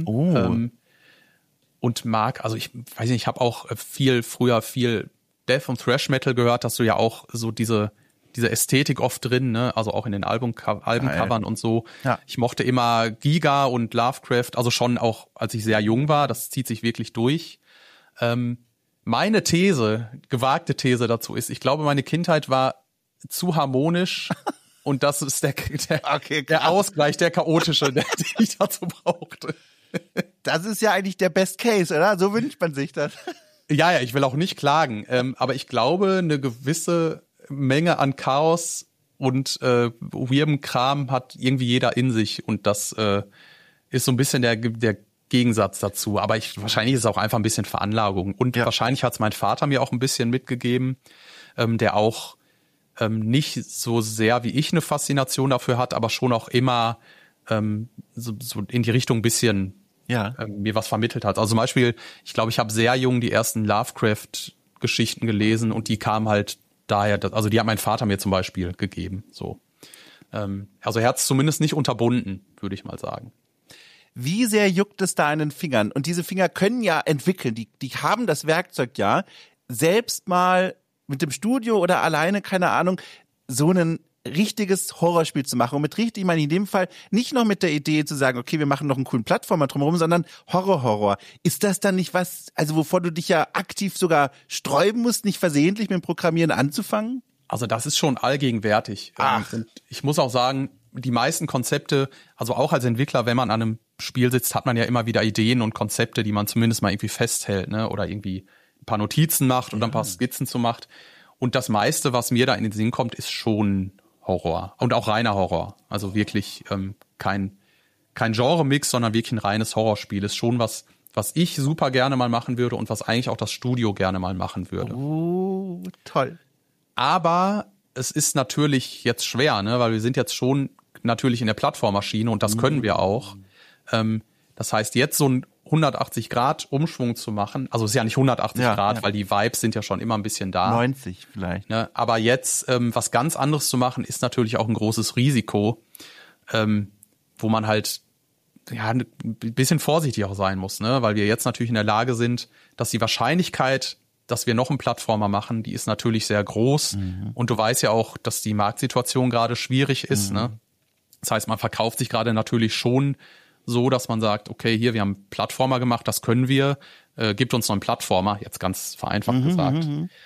Und mag, also ich weiß nicht, ich habe auch früher viel Death und Thrash Metal gehört, dass du ja auch so diese Ästhetik oft drin, ne? Also auch in den Albencovern und so. Ja. Ich mochte immer Giga und Lovecraft, also schon auch, als ich sehr jung war, das zieht sich wirklich durch. Meine gewagte These dazu ist, ich glaube, meine Kindheit war zu harmonisch und das ist der Ausgleich, der chaotische, den ich dazu brauchte. Das ist ja eigentlich der Best Case, oder? So wünscht man sich das. Ja, ich will auch nicht klagen, aber ich glaube, eine gewisse Menge an Chaos und weirdem Kram hat irgendwie jeder in sich und das ist so ein bisschen der Gegensatz dazu. Aber wahrscheinlich ist es auch einfach ein bisschen Veranlagung und wahrscheinlich hat es mein Vater mir auch ein bisschen mitgegeben, der auch nicht so sehr wie ich eine Faszination dafür hat, aber schon auch immer so in die Richtung ein bisschen mir was vermittelt hat. Also zum Beispiel, ich glaube, ich habe sehr jung die ersten Lovecraft-Geschichten gelesen und die kamen halt daher, also die hat mein Vater mir zum Beispiel gegeben. So, also er hat es zumindest nicht unterbunden, würde ich mal sagen. Wie sehr juckt es da an den Fingern? Und diese Finger können ja entwickeln, die haben das Werkzeug ja, selbst mal mit dem Studio oder alleine, keine Ahnung, so ein richtiges Horrorspiel zu machen. Und mit richtig, ich meine in dem Fall nicht noch mit der Idee zu sagen, okay, wir machen noch einen coolen Plattformer drumherum, sondern Horror. Ist das dann nicht was, also wovor du dich ja aktiv sogar sträuben musst, nicht versehentlich mit dem Programmieren anzufangen? Also das ist schon allgegenwärtig. Und ich muss auch sagen, die meisten Konzepte, also auch als Entwickler, wenn man an einem Spiel sitzt, hat man ja immer wieder Ideen und Konzepte, die man zumindest mal irgendwie festhält, ne? Oder irgendwie ein paar Notizen macht und dann ein paar Skizzen zu macht. Und das meiste, was mir da in den Sinn kommt, ist schon Horror. Und auch reiner Horror. Also wirklich kein Genre-Mix, sondern wirklich ein reines Horrorspiel. Ist schon was ich super gerne mal machen würde und was eigentlich auch das Studio gerne mal machen würde. Toll. Aber es ist natürlich jetzt schwer, ne? Weil wir sind jetzt schon natürlich in der Plattformmaschine und das können wir auch. Das heißt, jetzt so ein 180-Grad-Umschwung zu machen, also es ist ja nicht 180 Grad, weil die Vibes sind ja schon immer ein bisschen da. 90 vielleicht. Ne? Aber jetzt was ganz anderes zu machen, ist natürlich auch ein großes Risiko, wo man halt ein bisschen vorsichtig auch sein muss, ne? Weil wir jetzt natürlich in der Lage sind, dass die Wahrscheinlichkeit, dass wir noch einen Plattformer machen, die ist natürlich sehr groß. Und du weißt ja auch, dass die Marktsituation gerade schwierig ist. Ne? Das heißt, man verkauft sich gerade natürlich schon so, dass man sagt, okay, hier, wir haben einen Plattformer gemacht, das können wir, gibt uns noch einen Plattformer, jetzt ganz vereinfacht gesagt.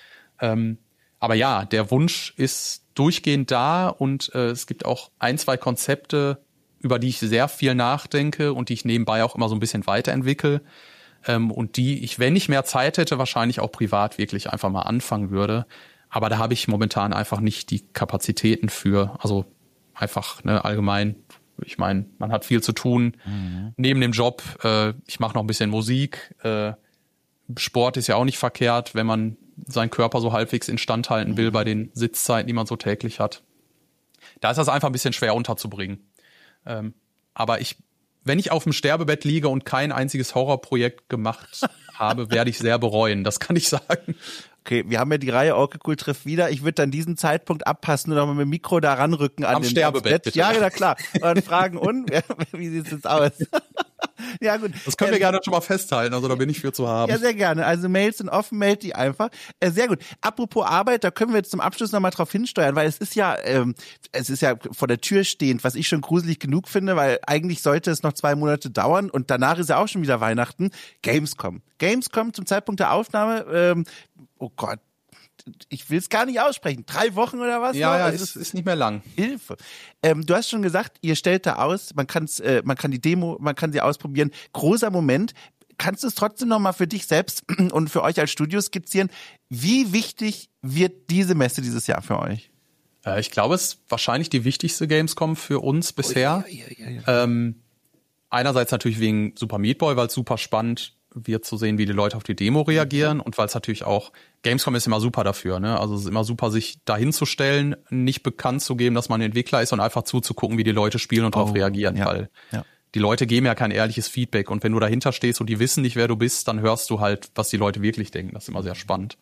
Aber ja, der Wunsch ist durchgehend da und es gibt auch 1-2 Konzepte, über die ich sehr viel nachdenke und die ich nebenbei auch immer so ein bisschen weiterentwickle. Und die ich, wenn ich mehr Zeit hätte, wahrscheinlich auch privat wirklich einfach mal anfangen würde. Aber da habe ich momentan einfach nicht die Kapazitäten für. Also einfach allgemein, ich meine, man hat viel zu tun neben dem Job. Ich mache noch ein bisschen Musik. Sport ist ja auch nicht verkehrt, wenn man seinen Körper so halbwegs instand halten will bei den Sitzzeiten, die man so täglich hat. Da ist das einfach ein bisschen schwer unterzubringen. Aber wenn ich auf dem Sterbebett liege und kein einziges Horrorprojekt gemacht habe, werde ich sehr bereuen. Das kann ich sagen. Okay, wir haben ja die Reihe Orky Cool trifft wieder. Ich würde dann diesen Zeitpunkt abpassen und nochmal mit dem Mikro da ranrücken an am den Sterbebett. Bitte. Ja, klar. Und dann fragen, wie sieht es jetzt aus? Ja, gut. Das können wir gerne schon mal festhalten, also da bin ich für zu haben. Ja, sehr gerne. Also Mails sind offen, mailt die einfach. Sehr gut. Apropos Arbeit, da können wir jetzt zum Abschluss nochmal drauf hinsteuern, weil es ist ja vor der Tür stehend, was ich schon gruselig genug finde, weil eigentlich sollte es noch 2 Monate dauern und danach ist ja auch schon wieder Weihnachten. Gamescom zum Zeitpunkt der Aufnahme, oh Gott, ich will es gar nicht aussprechen. 3 Wochen oder was? Ja, es ist nicht mehr lang. Hilfe. Du hast schon gesagt, ihr stellt da aus, man kann die Demo, man kann sie ausprobieren. Großer Moment. Kannst du es trotzdem nochmal für dich selbst und für euch als Studio skizzieren? Wie wichtig wird diese Messe dieses Jahr für euch? Ich glaube, es ist wahrscheinlich die wichtigste Gamescom für uns bisher. einerseits natürlich wegen Super Meat Boy, weil es super spannend wird zu sehen, wie die Leute auf die Demo reagieren und weil es natürlich auch, Gamescom ist immer super dafür, ne? Also es ist immer super, sich dahin zu stellen, nicht bekannt zu geben, dass man Entwickler ist und einfach zuzugucken, wie die Leute spielen und darauf reagieren, weil die Leute geben ja kein ehrliches Feedback und wenn du dahinter stehst und die wissen nicht, wer du bist, dann hörst du halt, was die Leute wirklich denken. Das ist immer sehr spannend.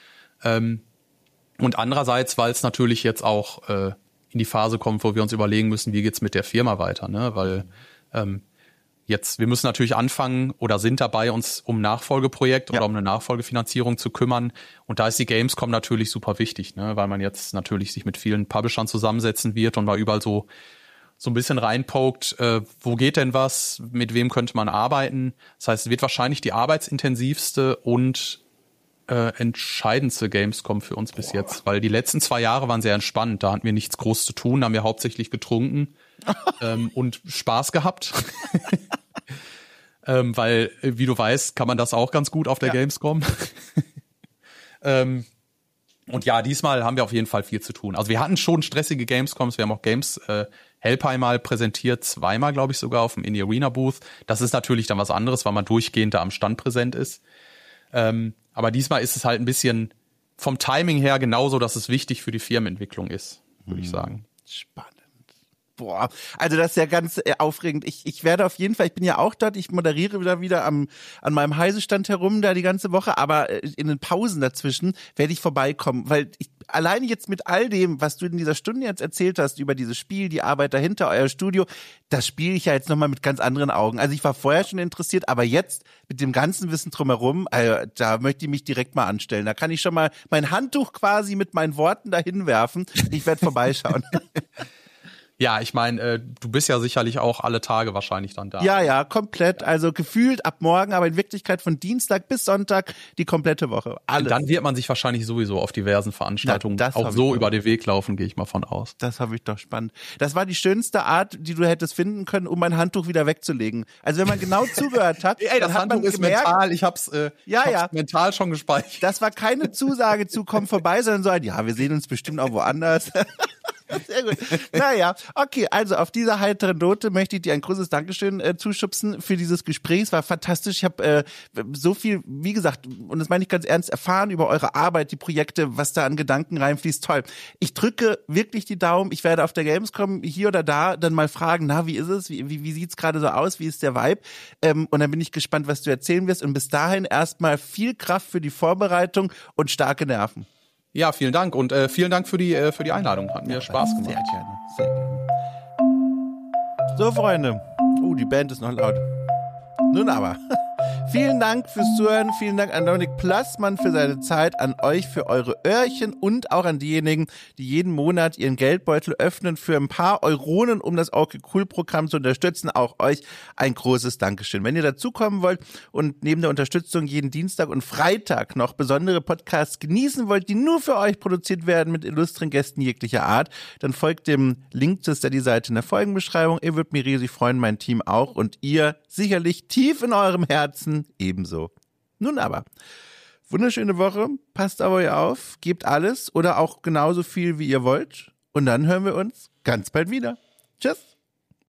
Und andererseits, weil es natürlich jetzt auch in die Phase kommt, wo wir uns überlegen müssen, wie geht's mit der Firma weiter, ne? Weil wir müssen natürlich anfangen oder sind dabei, uns um ein Nachfolgeprojekt oder um eine Nachfolgefinanzierung zu kümmern. Und da ist die Gamescom natürlich super wichtig, ne? Weil man jetzt natürlich sich mit vielen Publishern zusammensetzen wird und mal überall so ein bisschen reinpokt, wo geht denn was, mit wem könnte man arbeiten. Das heißt, es wird wahrscheinlich die arbeitsintensivste und entscheidendste Gamescom für uns bis jetzt, weil die letzten 2 Jahre waren sehr entspannt. Da hatten wir nichts groß zu tun, da haben wir hauptsächlich getrunken und Spaß gehabt. Weil, wie du weißt, kann man das auch ganz gut auf der Gamescom. Und ja, diesmal haben wir auf jeden Fall viel zu tun. Also wir hatten schon stressige Gamescoms, wir haben auch Games Helpei mal präsentiert, 2-mal, glaube ich, sogar auf dem Indie Arena Booth. Das ist natürlich dann was anderes, weil man durchgehend da am Stand präsent ist. Aber diesmal ist es halt ein bisschen vom Timing her genauso, dass es wichtig für die Firmenentwicklung ist, würde ich sagen. Spannend. Boah, also das ist ja ganz aufregend. Ich werde auf jeden Fall, ich bin ja auch dort, ich moderiere wieder an meinem Heise-Stand herum da die ganze Woche, aber in den Pausen dazwischen werde ich vorbeikommen, weil alleine jetzt mit all dem, was du in dieser Stunde jetzt erzählt hast über dieses Spiel, die Arbeit dahinter, euer Studio, das spiele ich ja jetzt nochmal mit ganz anderen Augen. Also ich war vorher schon interessiert, aber jetzt mit dem ganzen Wissen drumherum, da möchte ich mich direkt mal anstellen. Da kann ich schon mal mein Handtuch quasi mit meinen Worten dahin werfen. Ich werde vorbeischauen. Ja, ich meine, du bist ja sicherlich auch alle Tage wahrscheinlich dann da. Ja, komplett. Also gefühlt ab morgen, aber in Wirklichkeit von Dienstag bis Sonntag die komplette Woche. Alles. Dann wird man sich wahrscheinlich sowieso auf diversen Veranstaltungen auch so über den Weg laufen, gehe ich mal von aus. Das habe ich doch spannend. Das war die schönste Art, die du hättest finden können, um mein Handtuch wieder wegzulegen. Also wenn man genau zugehört hat, ey, das Handtuch ist mental. Ich hab's mental schon gespeichert. Das war keine Zusage zu komm vorbei, sondern so ein, ja, wir sehen uns bestimmt auch woanders. Sehr gut. Naja, okay, also auf dieser heiteren Note möchte ich dir ein großes Dankeschön zuschubsen für dieses Gespräch. Es war fantastisch. Ich habe so viel, wie gesagt, und das meine ich ganz ernst, erfahren über eure Arbeit, die Projekte, was da an Gedanken reinfließt. Toll. Ich drücke wirklich die Daumen. Ich werde auf der Gamescom hier oder da dann mal fragen, na, wie ist es? Wie sieht's gerade so aus? Wie ist der Vibe? Und dann bin ich gespannt, was du erzählen wirst. Und bis dahin erstmal viel Kraft für die Vorbereitung und starke Nerven. Ja, vielen Dank und vielen Dank für die Einladung. Hat mir Spaß gemacht. Sehr gerne, sehr gerne. So, Freunde. Die Band ist noch laut. Nun aber. Vielen Dank fürs Zuhören. Vielen Dank an Dominik Plassmann für seine Zeit, an euch für eure Öhrchen und auch an diejenigen, die jeden Monat ihren Geldbeutel öffnen für ein paar Euronen, um das Okay Cool Programm zu unterstützen. Auch euch ein großes Dankeschön. Wenn ihr dazukommen wollt und neben der Unterstützung jeden Dienstag und Freitag noch besondere Podcasts genießen wollt, die nur für euch produziert werden mit illustren Gästen jeglicher Art, dann folgt dem Link zur Steady-Seite in der Folgenbeschreibung. Ihr würdet mich riesig freuen, mein Team auch und ihr sicherlich tief in eurem Herzen ebenso. Nun aber, wunderschöne Woche, passt auf euch auf, gebt alles oder auch genauso viel, wie ihr wollt und dann hören wir uns ganz bald wieder. Tschüss.